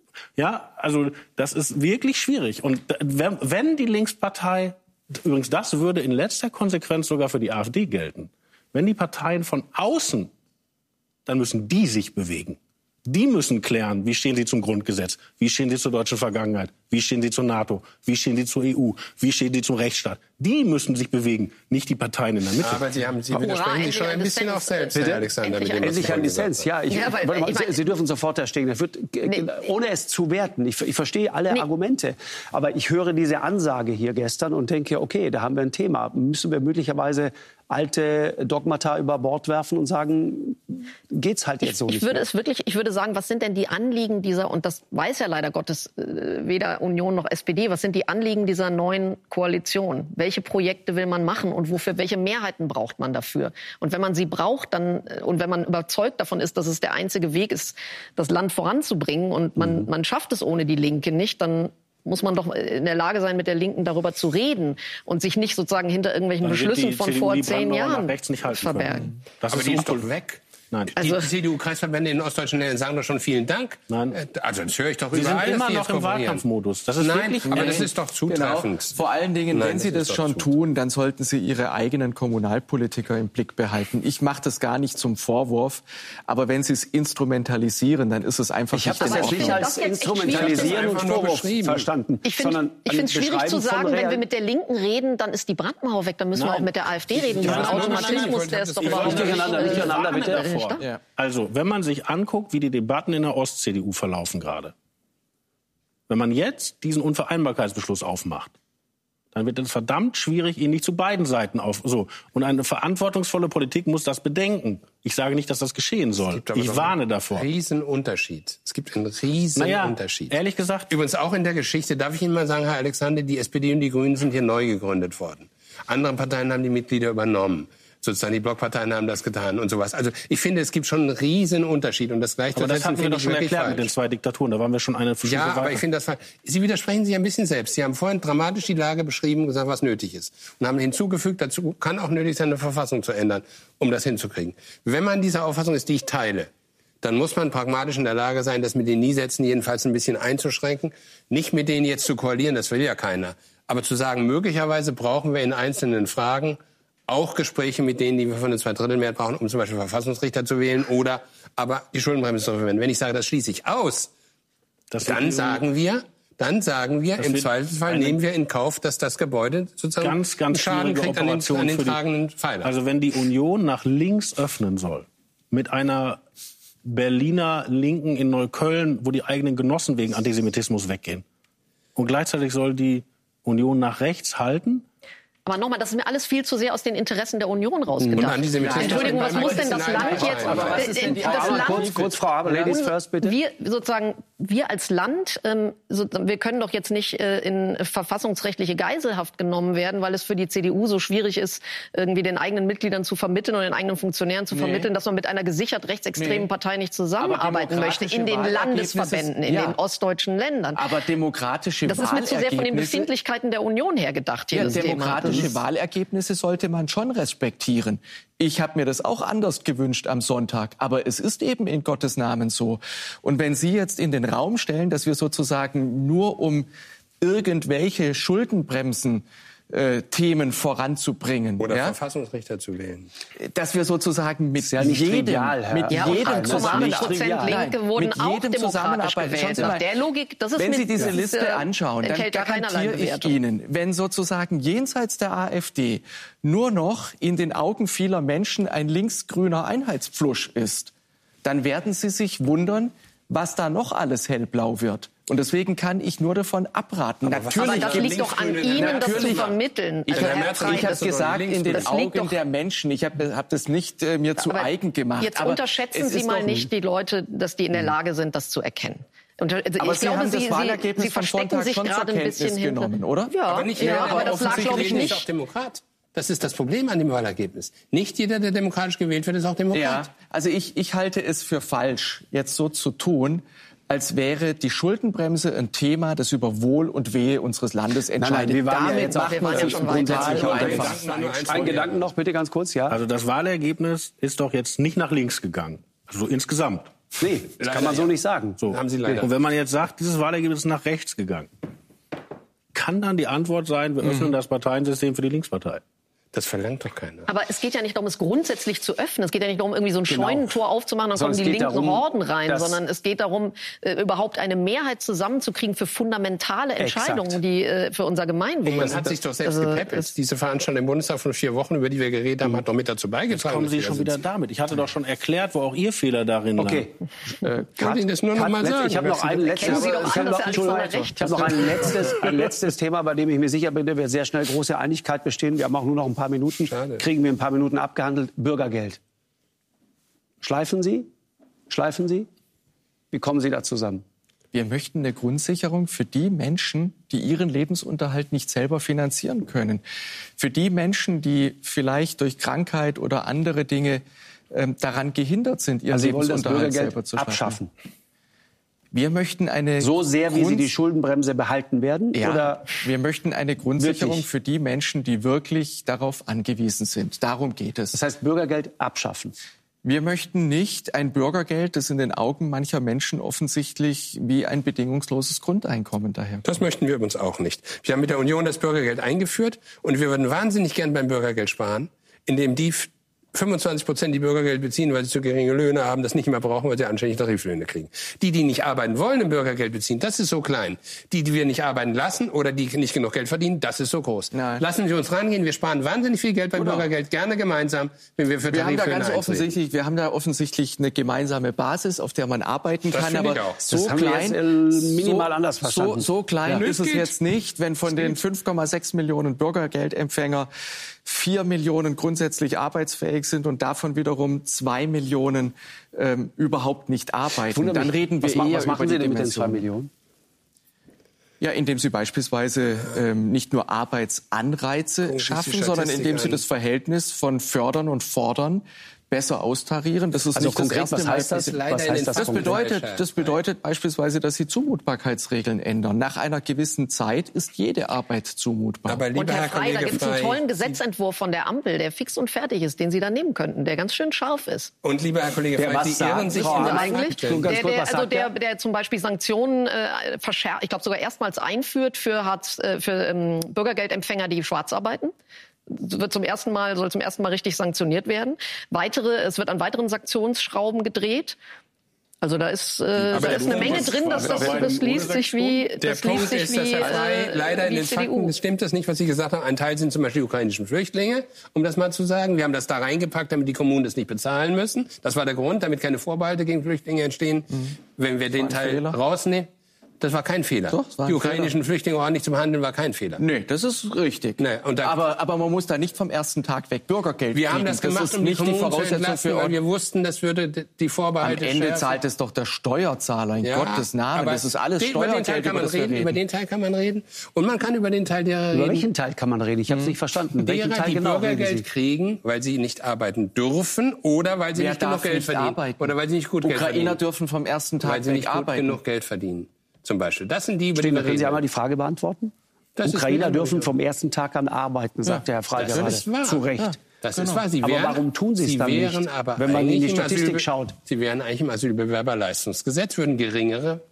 ja, also das ist wirklich schwierig. Und wenn die Linkspartei, übrigens das würde in letzter Konsequenz sogar für die AfD gelten, wenn die Parteien von außen, dann müssen die sich bewegen. Die müssen klären, wie stehen sie zum Grundgesetz, wie stehen sie zur deutschen Vergangenheit, wie stehen sie zur NATO, wie stehen sie zur EU, wie stehen sie zum Rechtsstaat. Die müssen sich bewegen, nicht die Parteien in der Mitte. Aber Sie widersprechen sich schon ein bisschen auch selbst, Herr Alexander. Endlich ein Dissens, ja. Sie dürfen sofort erstehen. Das wird, ohne es zu werten. Ich verstehe alle Argumente. Aber ich höre diese Ansage hier gestern und denke, okay, da haben wir ein Thema. Müssen wir möglicherweise alte Dogmata über Bord werfen und sagen, geht's halt jetzt so nicht mehr. Ich würde sagen, was sind denn die Anliegen dieser, und das weiß ja leider Gottes weder Union noch SPD, was sind die Anliegen dieser neuen Koalition? Welche Projekte will man machen und welche Mehrheiten braucht man dafür? Und wenn man sie braucht, und wenn man überzeugt davon ist, dass es der einzige Weg ist, das Land voranzubringen und man schafft es ohne die Linke nicht, dann muss man doch in der Lage sein, mit der Linken darüber zu reden und sich nicht sozusagen hinter irgendwelchen Beschlüssen von vor 10 Jahren verbergen. Aber die ist doch weg. Nein. Die CDU-Kreisverbände in ostdeutschen Ländern sagen doch schon vielen Dank. Nein. Also das höre ich doch Sie überall. Sie sind immer noch im Wahlkampfmodus. Das ist Nein, aber das ist doch zutreffend. Genau. Vor allen Dingen, wenn Sie das schon tun, dann sollten Sie Ihre eigenen Kommunalpolitiker im Blick behalten. Ich mache das gar nicht zum Vorwurf, aber wenn Sie es instrumentalisieren, dann ist es einfach nicht in Ordnung. Ich habe das jetzt nicht als Instrumentalisieren und Vorwurf verstanden. Ich finde es schwierig zu sagen, wenn wir mit der Linken reden, dann ist die Brandmauer weg. Dann müssen wir auch mit der AfD reden. Diesen Automatismus, der ist doch überhaupt nicht durcheinander, bitte. Ja. Also, wenn man sich anguckt, wie die Debatten in der Ost-CDU verlaufen gerade, wenn man jetzt diesen Unvereinbarkeitsbeschluss aufmacht, dann wird es verdammt schwierig, ihn nicht zu beiden Seiten Und eine verantwortungsvolle Politik muss das bedenken. Ich sage nicht, dass das geschehen soll. Ich warne davor. Riesenunterschied. Es gibt einen Riesenunterschied. Ehrlich gesagt. Übrigens auch in der Geschichte, darf ich Ihnen mal sagen, Herr Alexander, die SPD und die Grünen sind hier neu gegründet worden. Andere Parteien haben die Mitglieder übernommen. Sozusagen die Blockparteien haben das getan und sowas. Also ich finde, es gibt schon einen riesen Unterschied und das Aber das hatten wir doch schon erklärt mit den 2 Diktaturen. Da waren wir schon eine Stufe weiter. Aber ich finde das falsch. Sie widersprechen sich ein bisschen selbst. Sie haben vorhin dramatisch die Lage beschrieben und gesagt, was nötig ist. Und haben hinzugefügt, dazu kann auch nötig sein, eine Verfassung zu ändern, um das hinzukriegen. Wenn man dieser Auffassung ist, die ich teile, dann muss man pragmatisch in der Lage sein, das mit den Nie-Sätzen jedenfalls ein bisschen einzuschränken. Nicht mit denen jetzt zu koalieren, das will ja keiner. Aber zu sagen, möglicherweise brauchen wir in einzelnen Fragen auch Gespräche mit denen, die wir von der Zweidrittelmehrheit brauchen, um zum Beispiel Verfassungsrichter zu wählen oder aber die Schuldenbremse zu verwenden. Wenn ich sage, das schließe ich aus, dann sagen wir, dann sagen wir, im Zweifelsfall nehmen wir in Kauf, dass das Gebäude sozusagen ganz Schaden kriegt an den tragenden Pfeilern. Also wenn die Union nach links öffnen soll, mit einer Berliner Linken in Neukölln, wo die eigenen Genossen wegen Antisemitismus weggehen, und gleichzeitig soll die Union nach rechts halten. Aber nochmal, das ist mir alles viel zu sehr aus den Interessen der Union rausgedacht. Entschuldigung, was muss denn das Land jetzt... Aber was ist denn die kurz, Frau Haber, Ladies first, bitte. Wir als Land, wir können doch jetzt nicht in verfassungsrechtliche Geiselhaft genommen werden, weil es für die CDU so schwierig ist, irgendwie den eigenen Mitgliedern zu vermitteln und den eigenen Funktionären zu vermitteln, dass man mit einer gesichert rechtsextremen Partei nicht zusammenarbeiten möchte in den Landesverbänden, in den ostdeutschen Ländern. Aber demokratische Das ist mir zu sehr von den Befindlichkeiten der Union her gedacht, hier das Thema. Demokratische Wahlergebnisse sollte man schon respektieren. Ich habe mir das auch anders gewünscht am Sonntag, aber es ist eben in Gottes Namen so. Und wenn Sie jetzt in den Raum stellen, dass wir sozusagen nur um irgendwelche Schuldenbremsen Themen voranzubringen. Oder Verfassungsrichter zu wählen. Dass wir sozusagen mit jedem zusammenarbeiten. Nach der Logik, das ist wenn Sie diese Liste anschauen, dann garantiere ich Ihnen, wenn sozusagen jenseits der AfD nur noch in den Augen vieler Menschen ein linksgrüner Einheitspfusch ist, dann werden Sie sich wundern, was da noch alles hellblau wird. Und deswegen kann ich nur davon abraten. Aber das liegt doch an Ihnen, das zu vermitteln. Ich habe gesagt, in den Augen der Menschen. Ich habe das nicht mir zu eigen gemacht. Jetzt unterschätzen Sie mal nicht die Leute, dass die in der Lage sind, das zu erkennen. Und aber ich glaube, Sie verstecken sich gerade ein bisschen genommen, oder? Ja, aber das lag, glaube ich, nicht. Ist auch Demokrat. Das ist das Problem an dem Wahlergebnis. Nicht jeder, der demokratisch gewählt wird, ist auch Demokrat. Ja, also ich halte es für falsch, jetzt so zu tun, als wäre die Schuldenbremse ein Thema, das über Wohl und Wehe unseres Landes entscheidet. Wir waren ja schon grundsätzlich ein Gedanken noch, bitte ganz kurz, ja. Also das Wahlergebnis ist doch jetzt nicht nach links gegangen, also insgesamt. Nee, das kann man so nicht sagen. So. Haben Sie leider. Und wenn man jetzt sagt, dieses Wahlergebnis ist nach rechts gegangen, kann dann die Antwort sein, wir öffnen das Parteiensystem für die Linkspartei? Das verlangt doch keiner. Aber es geht ja nicht darum, es grundsätzlich zu öffnen. Es geht ja nicht darum, irgendwie so ein Scheunentor aufzumachen, dann kommen die linken Horden rein, sondern es geht darum, überhaupt eine Mehrheit zusammenzukriegen für fundamentale Entscheidungen, die für unser Gemeinwohl. Und man hat sich doch selbst gepäppelt. Diese Veranstaltung im Bundestag von 4 Wochen, über die wir geredet haben, hat doch mit dazu beigetragen. Kommen Sie schon wieder damit? Ich hatte doch schon erklärt, wo auch Ihr Fehler darin lag. Okay. Kann ich das nur noch mal sagen? Ich habe noch ein letztes Thema, bei dem ich mir sicher bin, da wird sehr schnell große Einigkeit bestehen. Wir haben auch nur noch ein paar Minuten. Schade. Kriegen wir ein paar Minuten abgehandelt. Bürgergeld. Schleifen Sie? Wie kommen Sie da zusammen? Wir möchten eine Grundsicherung für die Menschen, die ihren Lebensunterhalt nicht selber finanzieren können. Für die Menschen, die vielleicht durch Krankheit oder andere Dinge daran gehindert sind, ihren Lebensunterhalt selber zu schaffen. Abschaffen. Wir möchten eine so sehr, wie Sie die Schuldenbremse behalten werden? Ja, oder wir möchten eine Grundsicherung für die Menschen, die wirklich darauf angewiesen sind. Darum geht es. Das heißt, Bürgergeld abschaffen. Wir möchten nicht ein Bürgergeld, das in den Augen mancher Menschen offensichtlich wie ein bedingungsloses Grundeinkommen daherkommt. Das möchten wir übrigens auch nicht. Wir haben mit der Union das Bürgergeld eingeführt und wir würden wahnsinnig gern beim Bürgergeld sparen, indem die 25% die Bürgergeld beziehen, weil sie zu geringe Löhne haben, das nicht mehr brauchen, weil sie anständig Tariflöhne kriegen. Die nicht arbeiten wollen, im Bürgergeld beziehen, das ist so klein. Die wir nicht arbeiten lassen oder die nicht genug Geld verdienen, das ist so groß. Nein. Lassen Sie uns rangehen. Wir sparen wahnsinnig viel Geld beim Bürgergeld, gerne gemeinsam, wenn wir für Tariflöhne eintreten. Wir haben da offensichtlich eine gemeinsame Basis, auf der man arbeiten kann. Aber so klein, minimal anders verstanden. So klein ist es jetzt nicht, wenn von den 5,6 Millionen Bürgergeldempfänger 4 Millionen grundsätzlich arbeitsfähig sind und davon wiederum 2 Millionen überhaupt nicht arbeiten. Dann reden wir was machen Sie denn mit den 2 Millionen? Ja, indem Sie beispielsweise nicht nur Arbeitsanreize schaffen, sondern indem Sie das Verhältnis von Fördern und Fordern besser austarieren. Das ist also nicht konkret, das erste was heißt das? Das bedeutet beispielsweise, dass Sie Zumutbarkeitsregeln ändern. Nach einer gewissen Zeit ist jede Arbeit zumutbar. Aber und Herr Frey, da gibt es einen tollen Gesetzentwurf von der Ampel, der fix und fertig ist, den Sie da nehmen könnten, der ganz schön scharf ist. Und lieber Herr Kollege Frey, Sie irren sich der zum Beispiel Sanktionen verschärft, ich glaube sogar erstmals einführt für Bürgergeldempfänger, die schwarz arbeiten. Soll zum ersten Mal richtig sanktioniert werden. Es wird an weiteren Sanktionsschrauben gedreht. Also da ist eine Menge drin, das liest sich wie der Punkt ist, dass Herr Frey leider in den Fakten, stimmt das nicht, was Sie gesagt haben. Ein Teil sind zum Beispiel die ukrainischen Flüchtlinge, um das mal zu sagen. Wir haben das da reingepackt, damit die Kommunen das nicht bezahlen müssen. Das war der Grund, damit keine Vorbehalte gegen Flüchtlinge entstehen. Wenn wir den Teil rausnehmen. Das war kein Fehler. Doch, die ukrainischen Flüchtlinge auch nicht zum Handeln war kein Fehler. Nee, das ist richtig. Nee, und aber man muss da nicht vom ersten Tag weg Bürgergeld kriegen. Wir haben das gemacht, um nicht die Voraussetzung für weil wir wussten, das würde die Vorbehalte am Ende schärfen. Zahlt es doch der Steuerzahler in Gottes Namen. Das ist alles Steuergeld, über das wir reden. Über den Teil kann man reden. Und man kann über den Teil derer reden. Über welchen Teil kann man reden? Ich habe es nicht verstanden. Welchen Teil genau Bürgergeld kriegen, weil sie nicht arbeiten dürfen oder weil sie nicht genug Geld verdienen. Oder weil sie nicht gut Geld verdienen. Ukrainer dürfen vom ersten Tag weg arbeiten. Weil sie nicht genug Geld verdienen. Zum Beispiel. Das sind die, über die wir reden. Können Sie einmal die Frage beantworten? Ukrainer dürfen vom ersten Tag an arbeiten, sagt der Herr Frey gerade. Das ist wahr. Zu Recht. Ja, das ist wahr. Aber warum tun Sie es dann nicht, wenn man in die Statistik schaut? Sie wären eigentlich im Asylbewerberleistungsgesetz, würden geringere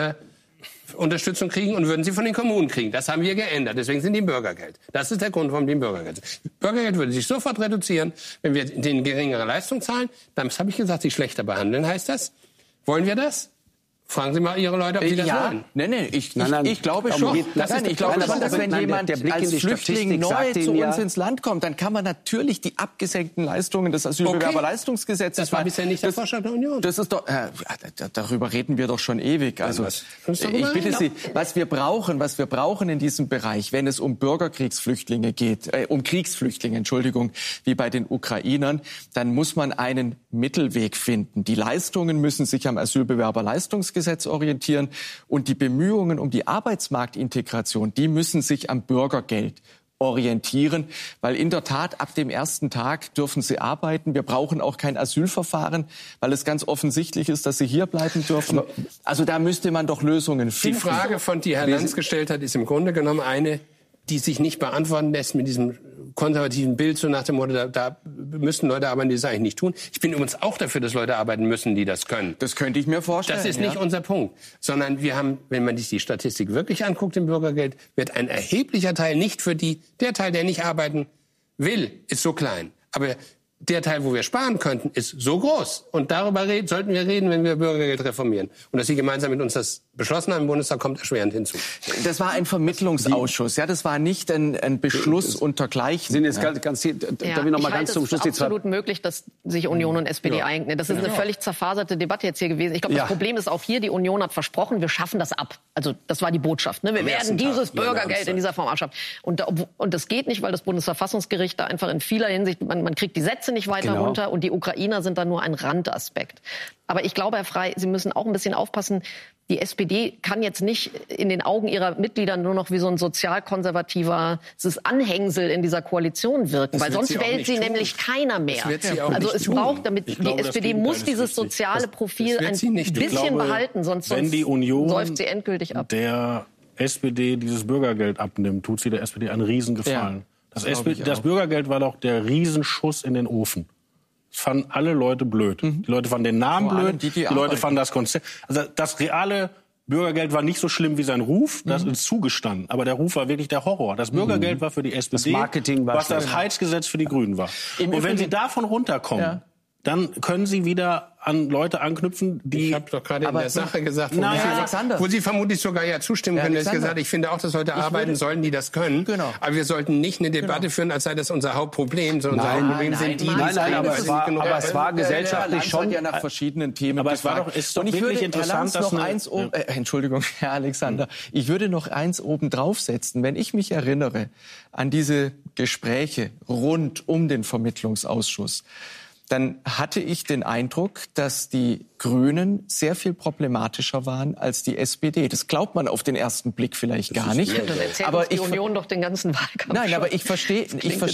Unterstützung kriegen und würden sie von den Kommunen kriegen. Das haben wir geändert. Deswegen sind die im Bürgergeld. Das ist der Grund, warum die im Bürgergeld sind. Bürgergeld würde sich sofort reduzieren, wenn wir denen geringere Leistung zahlen. Dann habe ich gesagt, sie schlechter behandeln, heißt das. Wollen wir das? Fragen Sie mal Ihre Leute, ob Sie das wollen. Ich glaube schon. Ich glaube schon, dass wenn jemand als Flüchtling neu zu uns ins Land kommt, dann kann man natürlich die abgesenkten Leistungen des Asylbewerberleistungsgesetzes... Das war bisher nicht der Vorschlag der Union. Das ist doch... darüber reden wir doch schon ewig. Also, ich bitte Sie, was wir brauchen in diesem Bereich, wenn es um Bürgerkriegsflüchtlinge geht, um Kriegsflüchtlinge, Entschuldigung, wie bei den Ukrainern, dann muss man einen Mittelweg finden. Die Leistungen müssen sich am Asylbewerberleistungsgesetz orientieren und die Bemühungen um die Arbeitsmarktintegration, die müssen sich am Bürgergeld orientieren, weil in der Tat ab dem ersten Tag dürfen sie arbeiten. Wir brauchen auch kein Asylverfahren, weil es ganz offensichtlich ist, dass sie hier bleiben dürfen. Also da müsste man doch Lösungen finden. Die Frage, die Herr Lanz gestellt hat, ist im Grunde genommen eine, die sich nicht beantworten lässt mit diesem konservativen Bild, so nach dem Motto, da müssen Leute arbeiten, die das eigentlich nicht tun. Ich bin übrigens auch dafür, dass Leute arbeiten müssen, die das können. Das könnte ich mir vorstellen. Das ist nicht unser Punkt. Sondern wir haben, wenn man sich die Statistik wirklich anguckt im Bürgergeld, wird ein erheblicher Teil nicht für der Teil, der nicht arbeiten will, ist so klein. Aber der Teil, wo wir sparen könnten, ist so groß. Und darüber sollten wir reden, wenn wir Bürgergeld reformieren. Und dass Sie gemeinsam mit uns das beschlossen haben im Bundestag, kommt erschwerend hinzu. Das war ein Vermittlungsausschuss. Ja, das war nicht ein Beschluss untergleichen. Sind jetzt darf ich noch mal ganz zum Schluss die zwei... absolut möglich, dass sich Union und SPD eignen. Das ist eine völlig zerfaserte Debatte jetzt hier gewesen. Ich glaube, das Problem ist auch hier, die Union hat versprochen, wir schaffen das ab. Also das war die Botschaft. Ne? Wir werden dieses Bürgergeld in dieser Form abschaffen. Und das geht nicht, weil das Bundesverfassungsgericht da einfach in vieler Hinsicht, man kriegt die Sätze nicht weiter runter und die Ukrainer sind da nur ein Randaspekt. Aber ich glaube, Herr Frey, Sie müssen auch ein bisschen aufpassen. Die SPD kann jetzt nicht in den Augen ihrer Mitglieder nur noch wie so ein sozialkonservatives Anhängsel in dieser Koalition wirken, weil sonst wählt sie nämlich keiner mehr. Also es braucht, die SPD muss dieses soziale Profil ein bisschen behalten, sonst wenn die Union säuft sie endgültig ab. Der SPD dieses Bürgergeld abnimmt, tut sie der SPD einen Riesengefallen. Das Bürgergeld war doch der Riesenschuss in den Ofen. Das fanden alle Leute blöd. Die Leute fanden den Namen blöd, die Leute fanden das Konzept. Also das reale Bürgergeld war nicht so schlimm wie sein Ruf, das ist zugestanden. Aber der Ruf war wirklich der Horror. Das Bürgergeld war für die SPD, das Marketing war was das Heizgesetz für die Grünen war. Und wenn Sie davon runterkommen, dann können Sie wieder an Leute anknüpfen, die... Ich habe doch gerade in der Sache gesagt, wo Sie vermutlich sogar zustimmen können, dass ich gesagt, ich finde auch, dass Leute arbeiten sollen, die das können. Genau. Aber wir sollten nicht eine Debatte führen, als sei das unser Hauptproblem. Sondern unser Hauptproblem sind die, aber es war gesellschaftlich schon... ja nach verschiedenen Themen aber es war doch, ist doch wirklich interessant, dass Entschuldigung, Herr Alexander. Ich würde noch eins oben draufsetzen. Wenn ich mich erinnere an diese Gespräche rund um den Vermittlungsausschuss, dann hatte ich den Eindruck, dass die Grünen sehr viel problematischer waren als die SPD. Das glaubt man auf den ersten Blick vielleicht gar nicht. Aber die Union doch den ganzen Wahlkampf. Nein, aber ich verstehe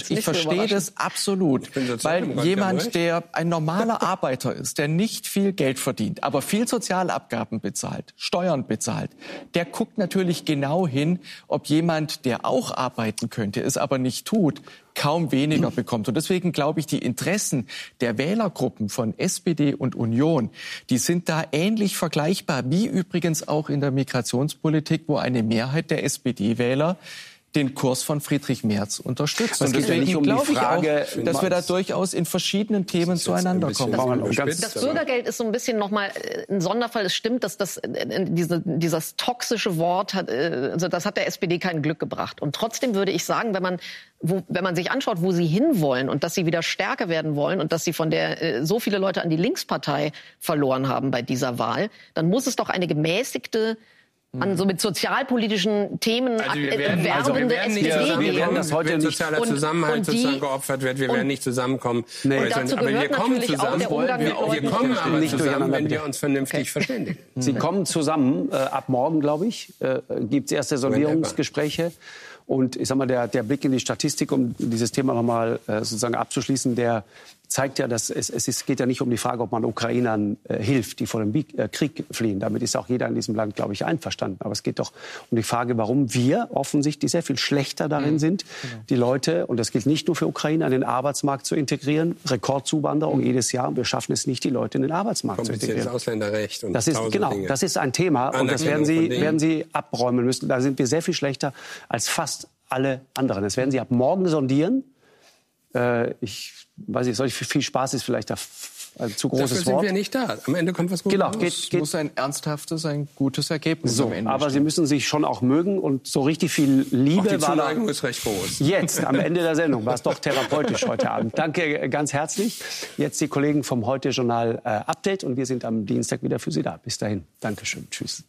das absolut. Weil jemand, der ein normaler Arbeiter ist, der nicht viel Geld verdient, aber viel Sozialabgaben bezahlt, Steuern bezahlt, der guckt natürlich genau hin, ob jemand, der auch arbeiten könnte, es aber nicht tut, kaum weniger bekommt. Und deswegen glaube ich, die Interessen der Wählergruppen von SPD und Union, die sind da ähnlich vergleichbar, wie übrigens auch in der Migrationspolitik, wo eine Mehrheit der SPD-Wähler den Kurs von Friedrich Merz unterstützt. Und deswegen glaube ich auch, dass wir da durchaus in verschiedenen Themen zueinander kommen. Das Bürgergeld ist so ein bisschen nochmal ein Sonderfall. Es stimmt, dass dieses toxische Wort hat, also das hat der SPD kein Glück gebracht. Und trotzdem würde ich sagen, wenn man sich anschaut, wo sie hinwollen und dass sie wieder stärker werden wollen und dass sie von der so viele Leute an die Linkspartei verloren haben bei dieser Wahl, dann muss es doch eine gemäßigte, an so mit sozialpolitischen Themen werbende SPD geben. Wir werden das heute nicht. Wenn sozialer Zusammenhalt sozusagen geopfert wird, wir werden nicht zusammenkommen. Nee. Und dazu aber wir kommen zusammen. Wir kommen aber nicht zusammen, wenn wir uns vernünftig verständigen. Sie kommen zusammen. Ab morgen, glaube ich, gibt es erste Sondierungsgespräche. Und ich sag mal, der Blick in die Statistik, um dieses Thema nochmal sozusagen abzuschließen, der zeigt ja, dass es geht ja nicht um die Frage, ob man Ukrainern hilft, die vor dem Krieg fliehen. Damit ist auch jeder in diesem Land, glaube ich, einverstanden. Aber es geht doch um die Frage, warum wir offensichtlich sehr viel schlechter darin sind, die Leute, und das gilt nicht nur für Ukrainer, in den Arbeitsmarkt zu integrieren. Rekordzuwanderung jedes Jahr. Und wir schaffen es nicht, die Leute in den Arbeitsmarkt zu integrieren. Ausländerrecht und das ist Dinge. Das ist ein Thema. Und das werden Sie abräumen müssen. Da sind wir sehr viel schlechter als fast alle anderen. Das werden Sie ab morgen sondieren. Ich weiß nicht, viel Spaß ist vielleicht ein zu großes Dafür Wort. sind wir nicht da. Am Ende kommt was Gutes raus. Es muss ein ernsthaftes, ein gutes Ergebnis am Ende aber stehen. Sie müssen sich schon auch mögen und so richtig viel Liebe. Auch die Zuneigung ist recht groß. Jetzt, am Ende der Sendung, war es doch therapeutisch heute Abend. Danke ganz herzlich. Jetzt die Kollegen vom Heute-Journal Update und wir sind am Dienstag wieder für Sie da. Bis dahin. Dankeschön. Tschüss.